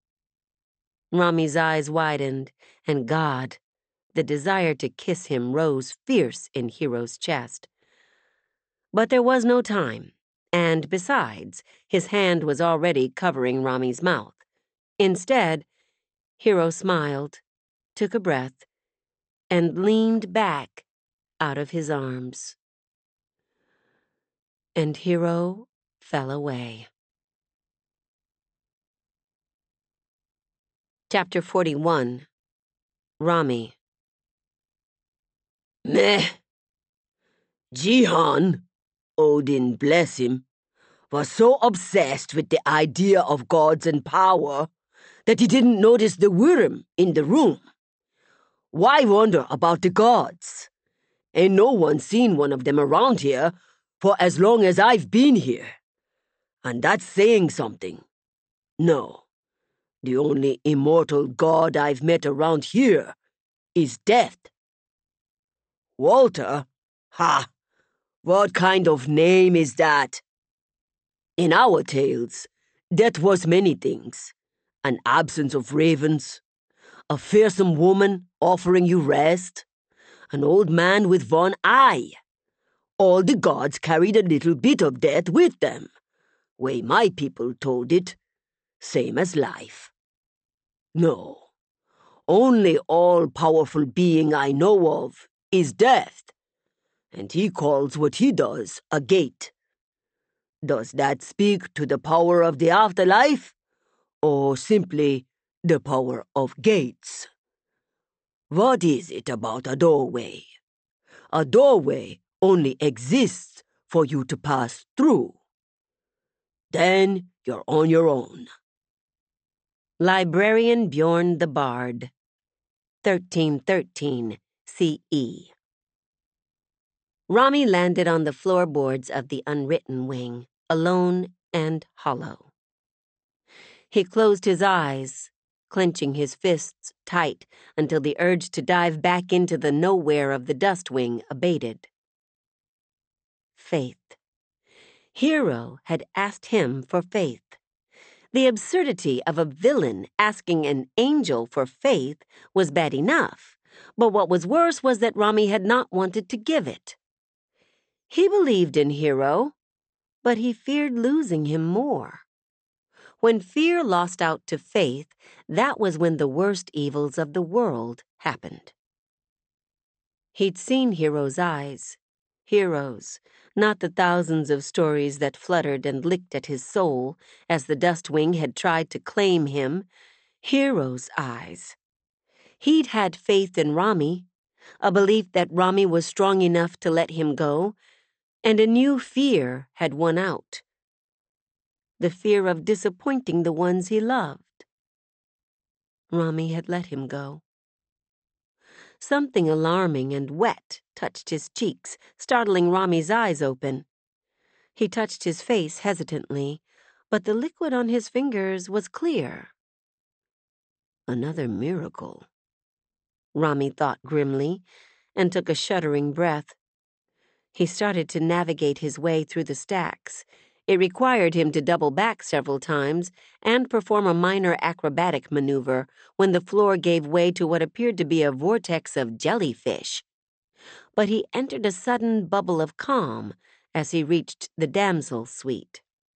Rami's eyes widened, and God, the desire to kiss him rose fierce in Hero's chest. But there was no time, and besides, his hand was already covering Rami's mouth. Instead, Hero smiled, took a breath, and leaned back out of his arms. And Hero fell away. Chapter forty-one. Rami. Meh. Jihan, Odin bless him, was so obsessed with the idea of gods and power that he didn't notice the worm in the room. Why wonder about the gods? Ain't no one seen one of them around here for as long as I've been here. And that's saying something. No, the only immortal god I've met around here is death. Walter? Ha! What kind of name is that? In our tales, death was many things. An absence of ravens, a fearsome woman offering you rest, an old man with one eye. All the gods carried a little bit of death with them. Way my people told it, same as life. No, only all-powerful being I know of is death, and he calls what he does a gate. Does that speak to the power of the afterlife, or simply the power of gates? What is it about a doorway? A doorway only exists for you to pass through. Then you're on your own. Librarian Bjorn the Bard, thirteen thirteen C E. Rami landed on the floorboards of the unwritten wing, alone and hollow. He closed his eyes, clenching his fists tight until the urge to dive back into the nowhere of the dust wing abated. Faith. Hero had asked him for faith. The absurdity of a villain asking an angel for faith was bad enough, but what was worse was that Rami had not wanted to give it. He believed in Hero, but he feared losing him more. When fear lost out to faith, that was when the worst evils of the world happened. He'd seen Hero's eyes. Heroes, not the thousands of stories that fluttered and licked at his soul as the Dustwing had tried to claim him. Heroes' eyes. He'd had faith in Rami, a belief that Rami was strong enough to let him go, and a new fear had won out. The fear of disappointing the ones he loved. Rami had let him go. Something alarming and wet touched his cheeks, startling Rami's eyes open. He touched his face hesitantly, but the liquid on his fingers was clear. Another miracle, Rami thought grimly, and took a shuddering breath. He started to navigate his way through the stacks. It required him to double back several times and perform a minor acrobatic maneuver when the floor gave way to what appeared to be a vortex of jellyfish. But he entered a sudden bubble of calm as he reached the damsel suite.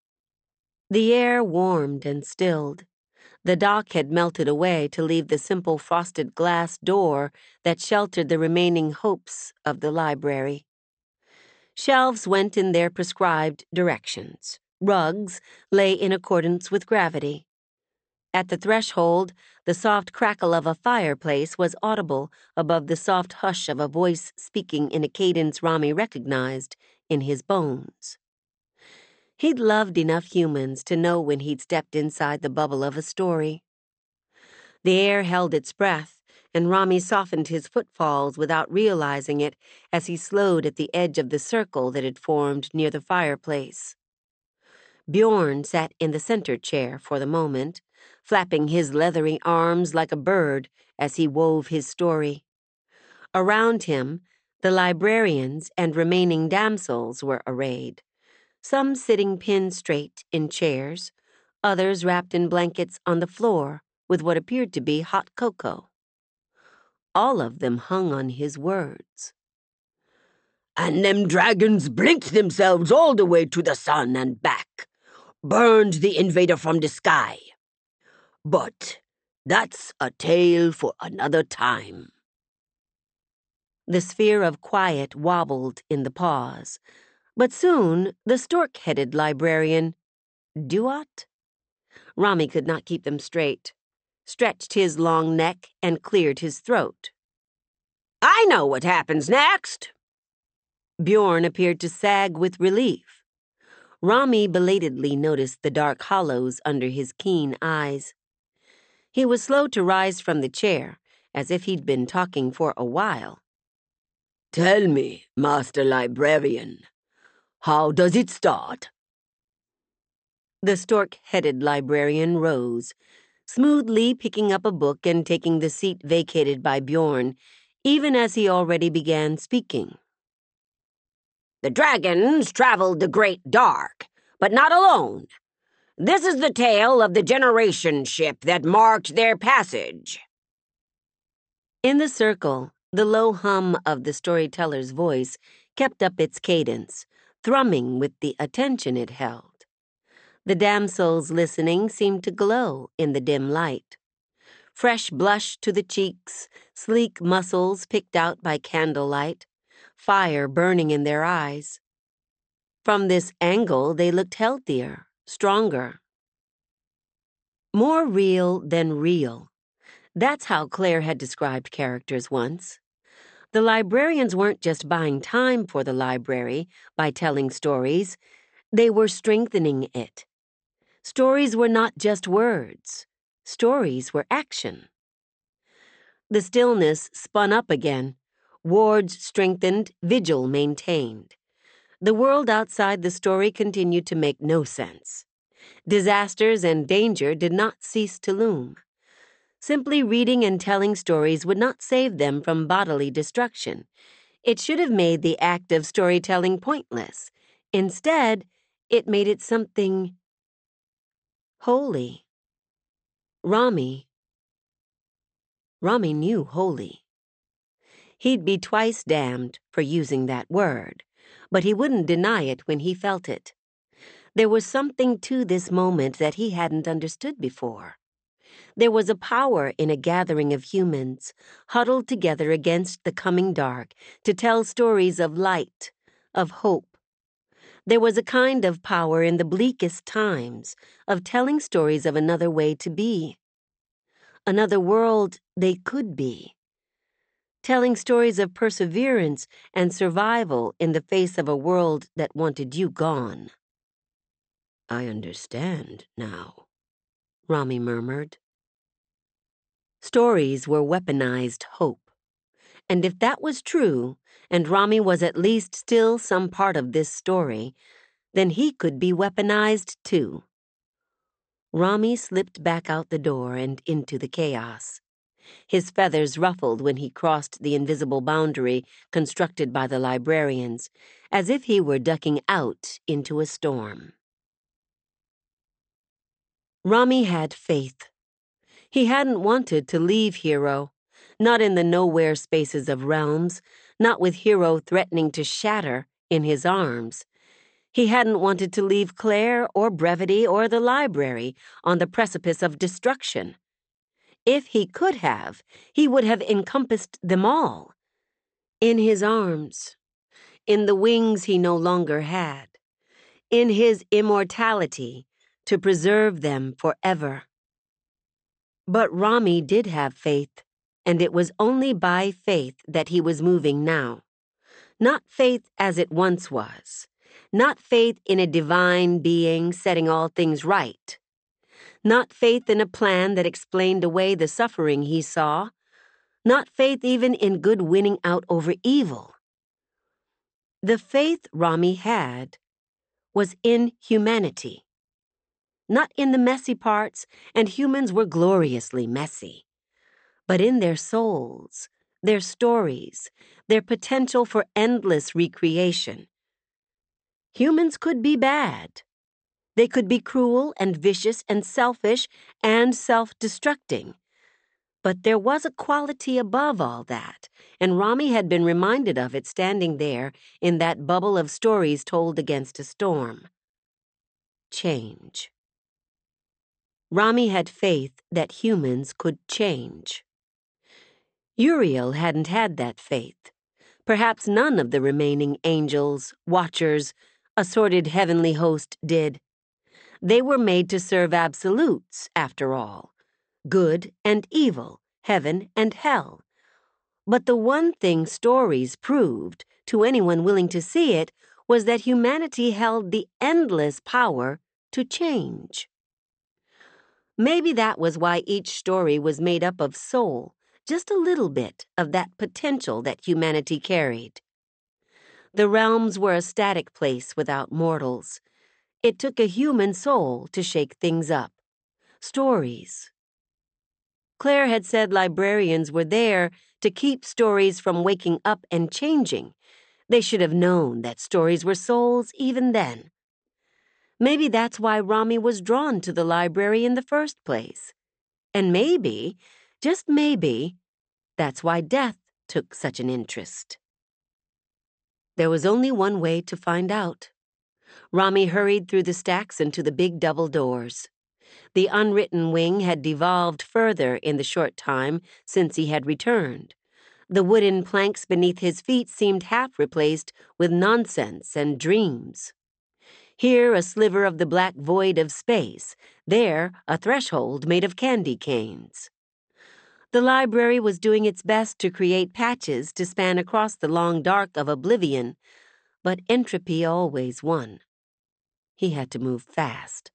The air warmed and stilled. The dock had melted away to leave the simple frosted glass door that sheltered the remaining hopes of the library. Shelves went in their prescribed directions. Rugs lay in accordance with gravity. At the threshold, the soft crackle of a fireplace was audible above the soft hush of a voice speaking in a cadence Rami recognized in his bones. He'd loved enough humans to know when he'd stepped inside the bubble of a story. The air held its breath, and Rami softened his footfalls without realizing it as he slowed at the edge of the circle that had formed near the fireplace. Bjorn sat in the center chair for the moment, flapping his leathery arms like a bird as he wove his story. Around him, the librarians and remaining damsels were arrayed, some sitting pin straight in chairs, others wrapped in blankets on the floor with what appeared to be hot cocoa. All of them hung on his words. And them dragons blinked themselves all the way to the sun and back, burned the invader from the sky. But that's a tale for another time. The sphere of quiet wobbled in the pause, but soon the stork-headed librarian, Duat? Rami could not keep them straight, stretched his long neck and cleared his throat. I know what happens next. Bjorn appeared to sag with relief. Rami belatedly noticed the dark hollows under his keen eyes. He was slow to rise from the chair, as if he'd been talking for a while. Tell me, Master Librarian, how does it start? The stork-headed librarian rose, smoothly picking up a book and taking the seat vacated by Bjorn, even as he already began speaking. The dragons traveled the great dark, but not alone. This is the tale of the generation ship that marked their passage. In the circle, the low hum of the storyteller's voice kept up its cadence, thrumming with the attention it held. The damsels listening seemed to glow in the dim light. Fresh blush to the cheeks, sleek muscles picked out by candlelight, fire burning in their eyes. From this angle, they looked healthier, stronger. More real than real. That's how Claire had described characters once. The librarians weren't just buying time for the library by telling stories. They were strengthening it. Stories were not just words. Stories were action. The stillness spun up again. Wards strengthened, vigil maintained. The world outside the story continued to make no sense. Disasters and danger did not cease to loom. Simply reading and telling stories would not save them from bodily destruction. It should have made the act of storytelling pointless. Instead, it made it something holy. Rami. Rami knew holy. He'd be twice damned for using that word, but he wouldn't deny it when he felt it. There was something to this moment that he hadn't understood before. There was a power in a gathering of humans, huddled together against the coming dark to tell stories of light, of hope. There was a kind of power in the bleakest times of telling stories of another way to be, another world they could be, telling stories of perseverance and survival in the face of a world that wanted you gone. I understand now, Rami murmured. Stories were weaponized hope. And if that was true, and Rami was at least still some part of this story, then he could be weaponized too. Rami slipped back out the door and into the chaos. His feathers ruffled when he crossed the invisible boundary constructed by the librarians, as if he were ducking out into a storm. Rami had faith. He hadn't wanted to leave Hero, not in the nowhere spaces of realms, not with Hero threatening to shatter in his arms. He hadn't wanted to leave Claire or Brevity or the library on the precipice of destruction. If he could have, he would have encompassed them all. In his arms, in the wings he no longer had, in his immortality to preserve them forever. But Rami did have faith, and it was only by faith that he was moving now. Not faith as it once was. Not faith in a divine being setting all things right. Not faith in a plan that explained away the suffering he saw. Not faith even in good winning out over evil. The faith Rami had was in humanity. Not in the messy parts, and humans were gloriously messy, but in their souls, their stories, their potential for endless recreation. Humans could be bad. They could be cruel and vicious and selfish and self-destructing. But there was a quality above all that, and Rami had been reminded of it standing there in that bubble of stories told against a storm. Change. Rami had faith that humans could change. Uriel hadn't had that faith. Perhaps none of the remaining angels, watchers, assorted heavenly host did. They were made to serve absolutes, after all. Good and evil, heaven and hell. But the one thing stories proved, to anyone willing to see it, was that humanity held the endless power to change. Maybe that was why each story was made up of soul, just a little bit of that potential that humanity carried. The realms were a static place without mortals. It took a human soul to shake things up. Stories. Claire had said librarians were there to keep stories from waking up and changing. They should have known that stories were souls even then. Maybe that's why Rami was drawn to the library in the first place. And maybe, just maybe, that's why death took such an interest. There was only one way to find out. Rami hurried through the stacks and to the big double doors. The unwritten wing had devolved further in the short time since he had returned. The wooden planks beneath his feet seemed half replaced with nonsense and dreams. Here a sliver of the black void of space, there a threshold made of candy canes. The library was doing its best to create patches to span across the long dark of oblivion, but entropy always won. He had to move fast.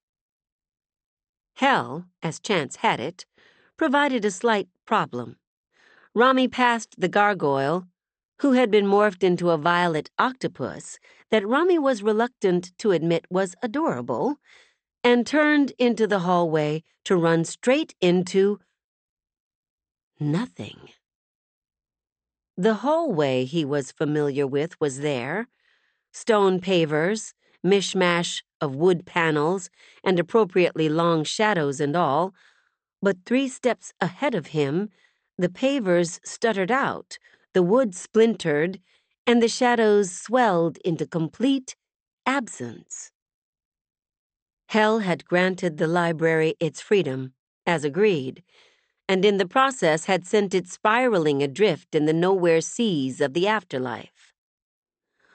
Hell, as chance had it, provided a slight problem. Rami passed the gargoyle, who had been morphed into a violet octopus that Rami was reluctant to admit was adorable, and turned into the hallway to run straight into nothing. The hallway he was familiar with was there, stone pavers, mishmash of wood panels, and appropriately long shadows and all, but three steps ahead of him, the pavers stuttered out, the wood splintered, and the shadows swelled into complete absence. Hell had granted the library its freedom, as agreed, and in the process had sent it spiraling adrift in the nowhere seas of the afterlife.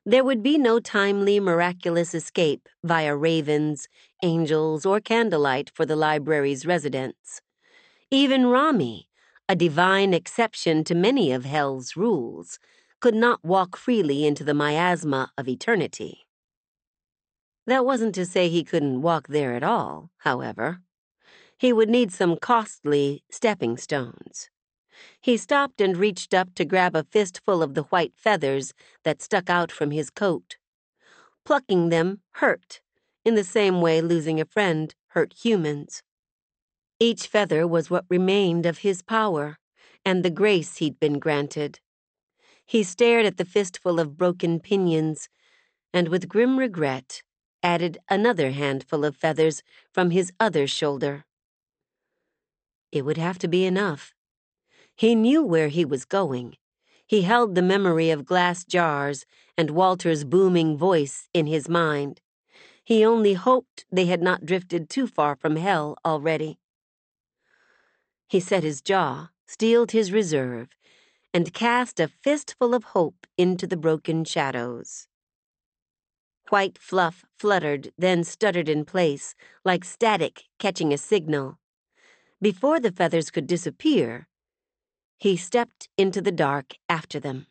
There would be no timely, miraculous escape via ravens, angels, or candlelight for the library's residents. Even Rami, a divine exception to many of Hell's rules, could not walk freely into the miasma of eternity. That wasn't to say he couldn't walk there at all, however. He would need some costly stepping stones. He stopped and reached up to grab a fistful of the white feathers that stuck out from his coat. Plucking them hurt, in the same way losing a friend hurt humans. Each feather was what remained of his power and the grace he'd been granted. He stared at the fistful of broken pinions and, with grim regret, added another handful of feathers from his other shoulder. It would have to be enough. He knew where he was going. He held the memory of glass jars and Walter's booming voice in his mind. He only hoped they had not drifted too far from Hell already. He set his jaw, steeled his reserve, and cast a fistful of hope into the broken shadows. White fluff fluttered, then stuttered in place, like static catching a signal. Before the feathers could disappear, he stepped into the dark after them.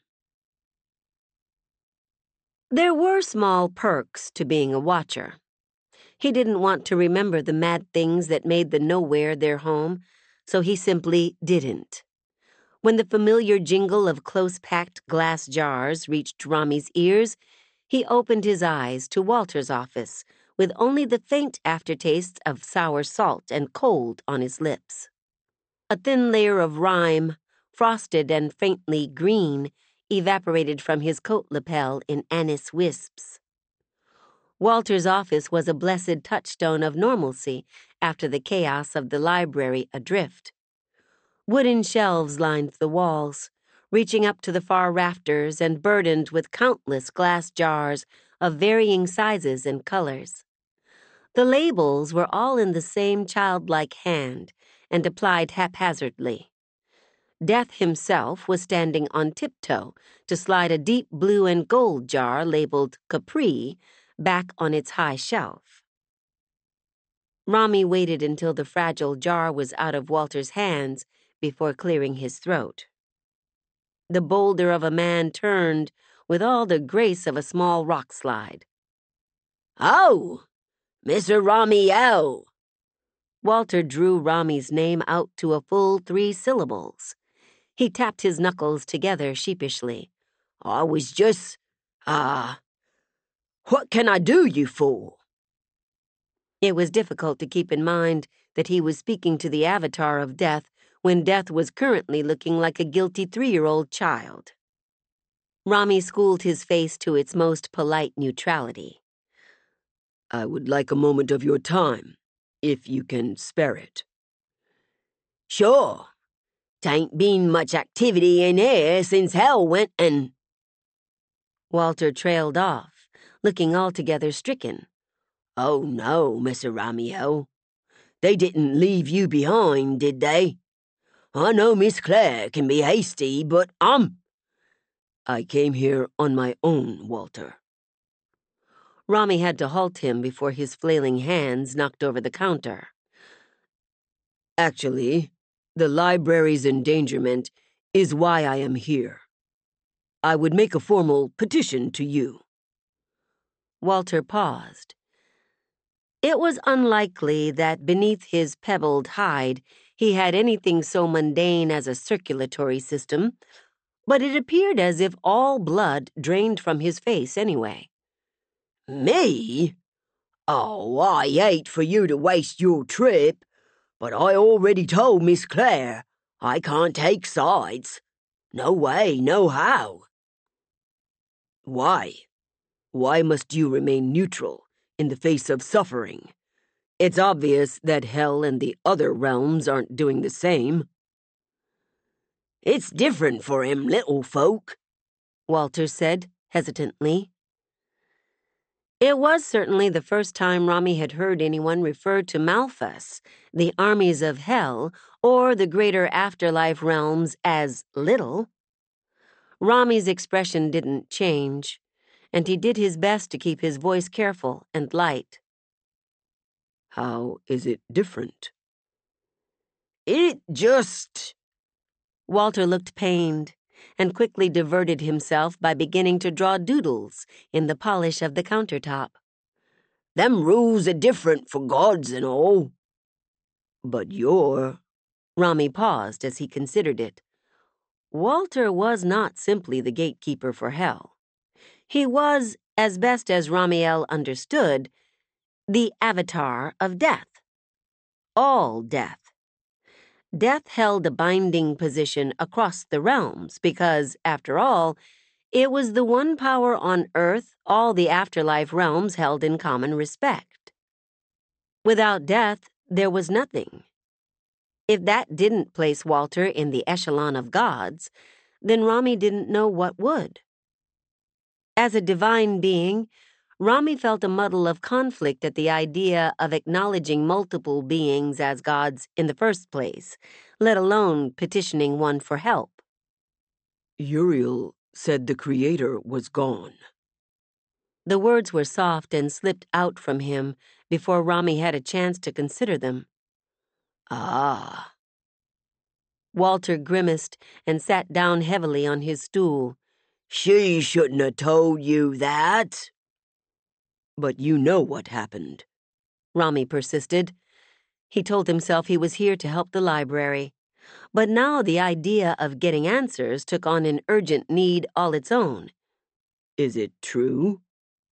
There were small perks to being a watcher. He didn't want to remember the mad things that made the nowhere their home, so he simply didn't. When the familiar jingle of close-packed glass jars reached Rami's ears, he opened his eyes to Walter's office, with only the faint aftertaste of sour salt and cold on his lips. A thin layer of rime, frosted and faintly green, evaporated from his coat lapel in anise wisps. Walter's office was a blessed touchstone of normalcy after the chaos of the library adrift. Wooden shelves lined the walls, reaching up to the far rafters and burdened with countless glass jars of varying sizes and colors. The labels were all in the same childlike hand and applied haphazardly. Death himself was standing on tiptoe to slide a deep blue and gold jar labeled Capri back on its high shelf. Rami waited until the fragile jar was out of Walter's hands before clearing his throat. The boulder of a man turned with all the grace of a small rock slide. "Oh, Mister Ramiel." Walter drew Rami's name out to a full three syllables. He tapped his knuckles together sheepishly. "I was just, ah, uh, what can I do you for?" It was difficult to keep in mind that he was speaking to the avatar of death when death was currently looking like a guilty three-year-old child. Rami schooled his face to its most polite neutrality. "I would like a moment of your time, if you can spare it." "Sure. Tain't been much activity in here since Hell went and—" Walter trailed off, looking altogether stricken. "Oh no, Mister Ramiel. They didn't leave you behind, did they? I know Miss Claire can be hasty, but I'm... I came here on my own, Walter." Rami had to halt him before his flailing hands knocked over the counter. "Actually, the library's endangerment is why I am here. I would make a formal petition to you." Walter paused. It was unlikely that beneath his pebbled hide he had anything so mundane as a circulatory system, but it appeared as if all blood drained from his face anyway. "Me? Oh, I hate for you to waste your trip, but I already told Miss Claire I can't take sides. No way, no how." "Why? Why must you remain neutral in the face of suffering? It's obvious that Hell and the other realms aren't doing the same." "It's different for 'em little folk," Walter said hesitantly. It was certainly the first time Rami had heard anyone refer to Malphas, the armies of Hell, or the greater afterlife realms as little. Rami's expression didn't change, and he did his best to keep his voice careful and light. How is it different? It just... Walter looked pained and quickly diverted himself by beginning to draw doodles in the polish of the countertop. Them rules are different for gods and all. But you're... Rami paused as he considered it. Walter was not simply the gatekeeper for hell. He was, as best as Ramiel understood, the avatar of death. All death. Death held a binding position across the realms because, after all, it was the one power on Earth all the afterlife realms held in common respect. Without death, there was nothing. If that didn't place Walter in the echelon of gods, then Rami didn't know what would. As a divine being, Rami felt a muddle of conflict at the idea of acknowledging multiple beings as gods in the first place, let alone petitioning one for help. Uriel said the Creator was gone. The words were soft and slipped out from him before Rami had a chance to consider them. Ah. Walter grimaced and sat down heavily on his stool. She shouldn't have told you that. But you know what happened, Rami persisted. He told himself he was here to help the library. But now the idea of getting answers took on an urgent need all its own. Is it true?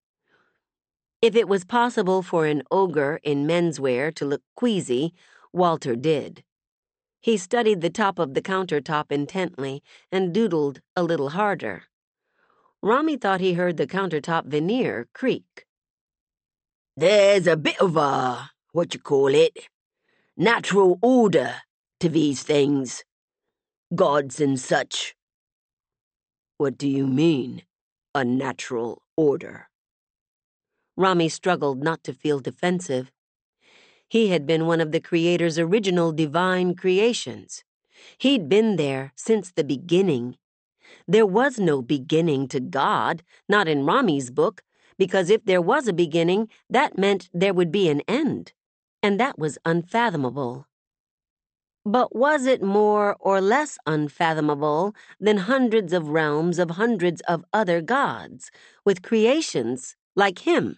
If it was possible for an ogre in menswear to look queasy, Walter did. He studied the top of the countertop intently and doodled a little harder. Rami thought he heard the countertop veneer creak. There's a bit of a, what you call it, natural order to these things. Gods and such. What do you mean, a natural order? Rami struggled not to feel defensive. He had been one of the Creator's original divine creations. He'd been there since the beginning. There was no beginning to God, not in Rami's book, because if there was a beginning, that meant there would be an end, and that was unfathomable. But was it more or less unfathomable than hundreds of realms of hundreds of other gods, with creations like him?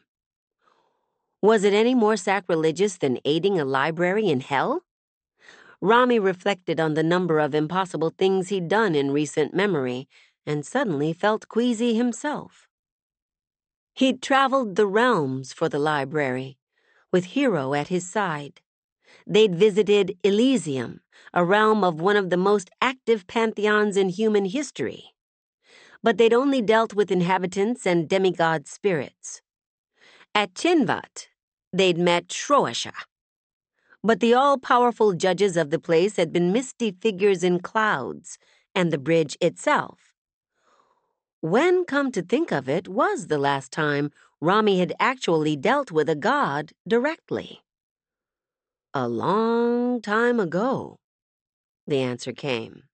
Was it any more sacrilegious than aiding a library in hell? Rami reflected on the number of impossible things he'd done in recent memory, and suddenly felt queasy himself. He'd traveled the realms for the library, with Hero at his side. They'd visited Elysium, a realm of one of the most active pantheons in human history. But they'd only dealt with inhabitants and demigod spirits. At Chinvat, they'd met Shroasha. But the all-powerful judges of the place had been misty figures in clouds, and the bridge itself. When, come to think of it, was the last time Rami had actually dealt with a god directly? A long time ago, the answer came.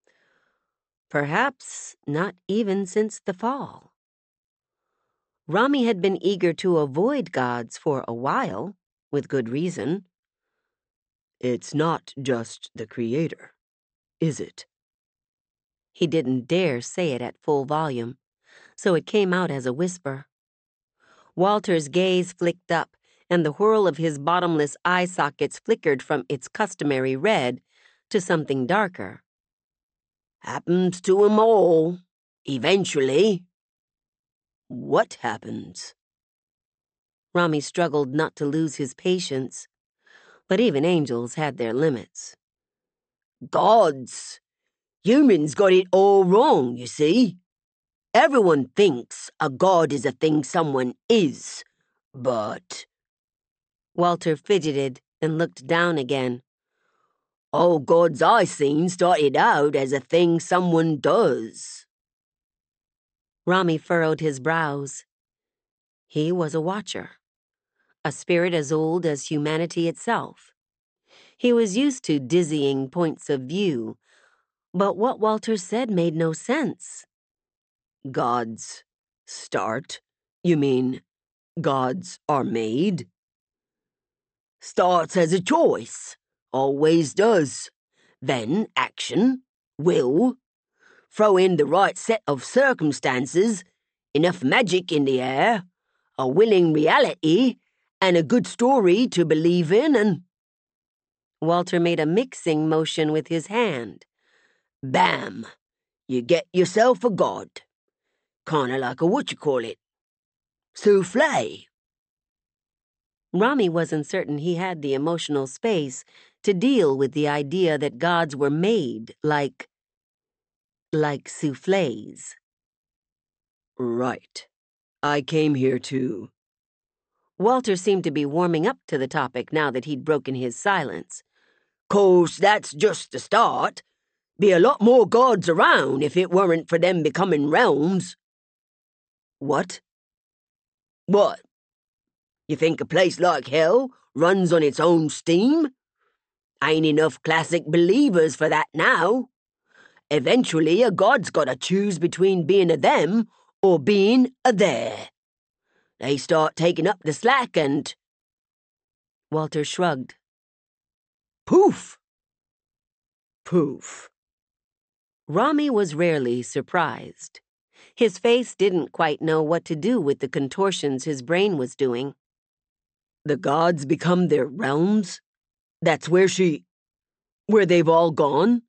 Perhaps not even since the fall. Rami had been eager to avoid gods for a while, with good reason. It's not just the Creator, is it? He didn't dare say it at full volume, so it came out as a whisper. Walter's gaze flicked up, and the whirl of his bottomless eye sockets flickered from its customary red to something darker. Happens to 'em all, eventually. What happens? Rami struggled not to lose his patience, but even angels had their limits. Gods. Humans got it all wrong, you see. Everyone thinks a god is a thing someone is, but... Walter fidgeted and looked down again. All gods I seen started out as a thing someone does. Rami furrowed his brows. He was a watcher, a spirit as old as humanity itself. He was used to dizzying points of view, but what Walter said made no sense. Gods Start? You mean gods are made? Starts as a choice. Always does. Then action, will. Throw in the right set of circumstances, enough magic in the air, a willing reality, and a good story to believe in, and... Walter made a mixing motion with his hand. Bam! You get yourself a god. Kinda like a what-you-call-it. Souffle. Rami wasn't certain he had the emotional space to deal with the idea that gods were made like... like soufflés. Right. I came here to... Walter seemed to be warming up to the topic now that he'd broken his silence. Course, that's just the start. Be a lot more gods around if it weren't for them becoming realms. What? What? You think a place like hell runs on its own steam? Ain't enough classic believers for that now. Eventually, a god's gotta choose between being a them or being a there. They start taking up the slack and... Walter shrugged. Poof! Poof. Rami was rarely surprised. His face didn't quite know what to do with the contortions his brain was doing. The gods become their realms? That's where she... where they've all gone?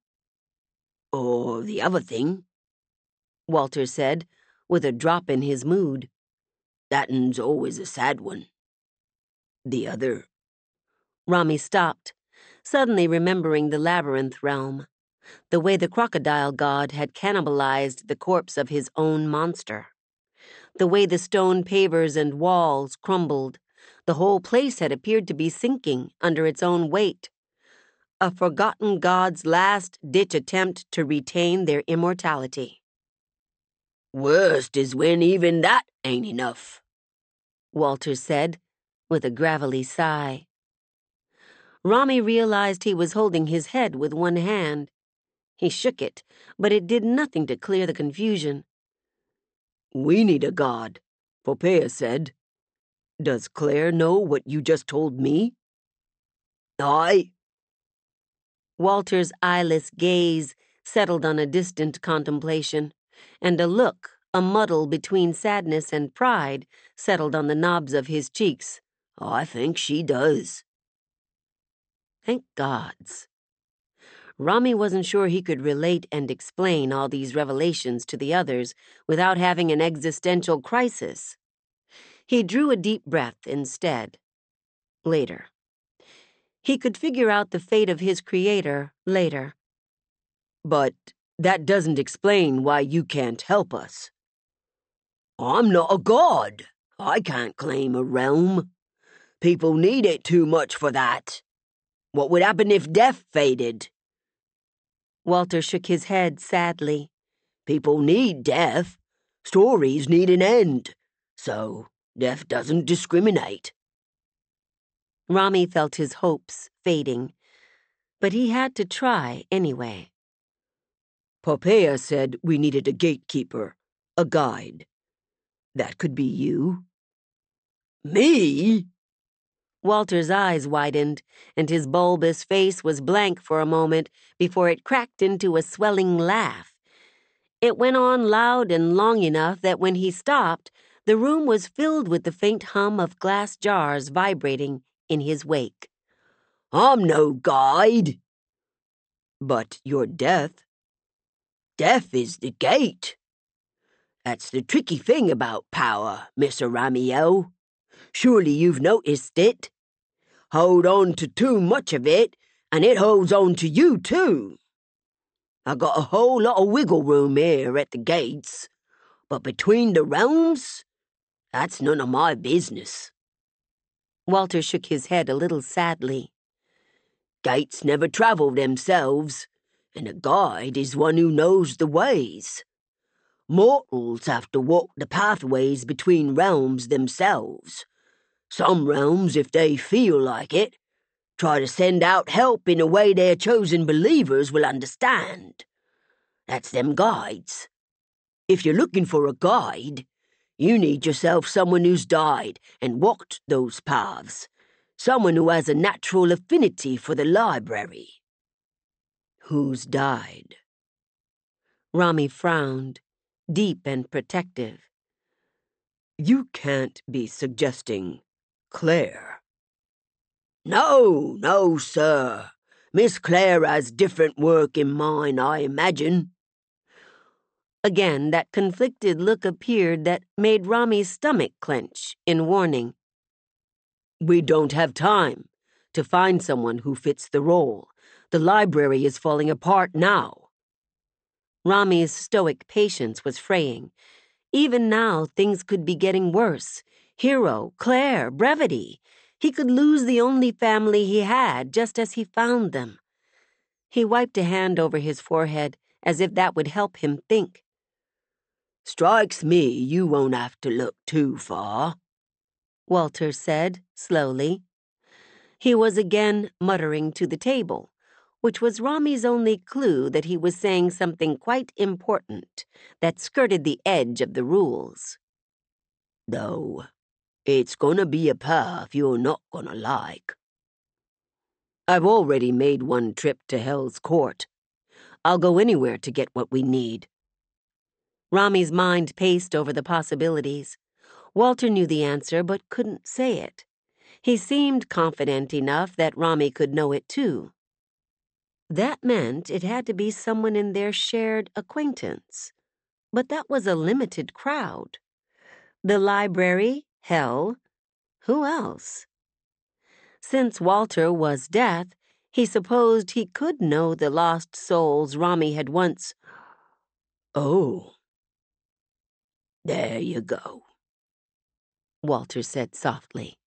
Or the other thing, Walter said, with a drop in his mood. That'n's always a sad one. The other... Rami stopped, suddenly remembering the labyrinth realm, the way the crocodile god had cannibalized the corpse of his own monster, the way the stone pavers and walls crumbled. The whole place had appeared to be sinking under its own weight. A forgotten god's last-ditch attempt to retain their immortality. Worst is when even that ain't enough, Walter said, with a gravelly sigh. Rami realized he was holding his head with one hand. He shook it, but it did nothing to clear the confusion. We need a god, Poppaea said. Does Claire know what you just told me? I... Walter's eyeless gaze settled on a distant contemplation, and a look, a muddle between sadness and pride, settled on the knobs of his cheeks. I think she does. Thank gods. Rami wasn't sure he could relate and explain all these revelations to the others without having an existential crisis. He drew a deep breath instead. Later. He could figure out the fate of his creator later. But that doesn't explain why you can't help us. I'm not a god. I can't claim a realm. People need it too much for that. What would happen if death faded? Walter shook his head sadly. People need death. Stories need an end. So, death doesn't discriminate. Rami felt his hopes fading, but he had to try anyway. Poppaea said we needed a gatekeeper, a guide. That could be you. Me? Walter's eyes widened, and his bulbous face was blank for a moment before it cracked into a swelling laugh. It went on loud and long enough that when he stopped, the room was filled with the faint hum of glass jars vibrating in his wake. I'm no guide. But your death... Death is the gate. That's the tricky thing about power, Mister Ramiel. Surely you've noticed it. Hold on to too much of it, and it holds on to you, too. I got a whole lot of wiggle room here at the gates, but between the realms, that's none of my business. Walter shook his head a little sadly. Gates never travel themselves, and a guide is one who knows the ways. Mortals have to walk the pathways between realms themselves. Some realms, if they feel like it, try to send out help in a way their chosen believers will understand. That's them guides. If you're looking for a guide, You need yourself someone who's died and walked those paths. Someone who has a natural affinity for the library. Who's died? Rami frowned, deep and protective. You can't be suggesting Claire. No, no, sir. Miss Claire has different work in mind, I imagine. Again, that conflicted look appeared that made Rami's stomach clench in warning. We don't have time to find someone who fits the role. The library is falling apart now. Rami's stoic patience was fraying. Even now, things could be getting worse. Hero, Claire, brevity. He could lose the only family he had just as he found them. He wiped a hand over his forehead as if that would help him think. Strikes me you won't have to look too far, Walter said, slowly. He was again muttering to the table, which was Rami's only clue that he was saying something quite important that skirted the edge of the rules. Though, it's gonna be a path you're not gonna like. I've already made one trip to Hell's Court. I'll go anywhere to get what we need. Rami's mind paced over the possibilities. Walter knew the answer but couldn't say it. He seemed confident enough that Rami could know it too. That meant it had to be someone in their shared acquaintance. But that was a limited crowd. The library, Hell, who else? Since Walter was Death, he supposed he could know the lost souls Rami had once... Oh. There you go, Walter said softly.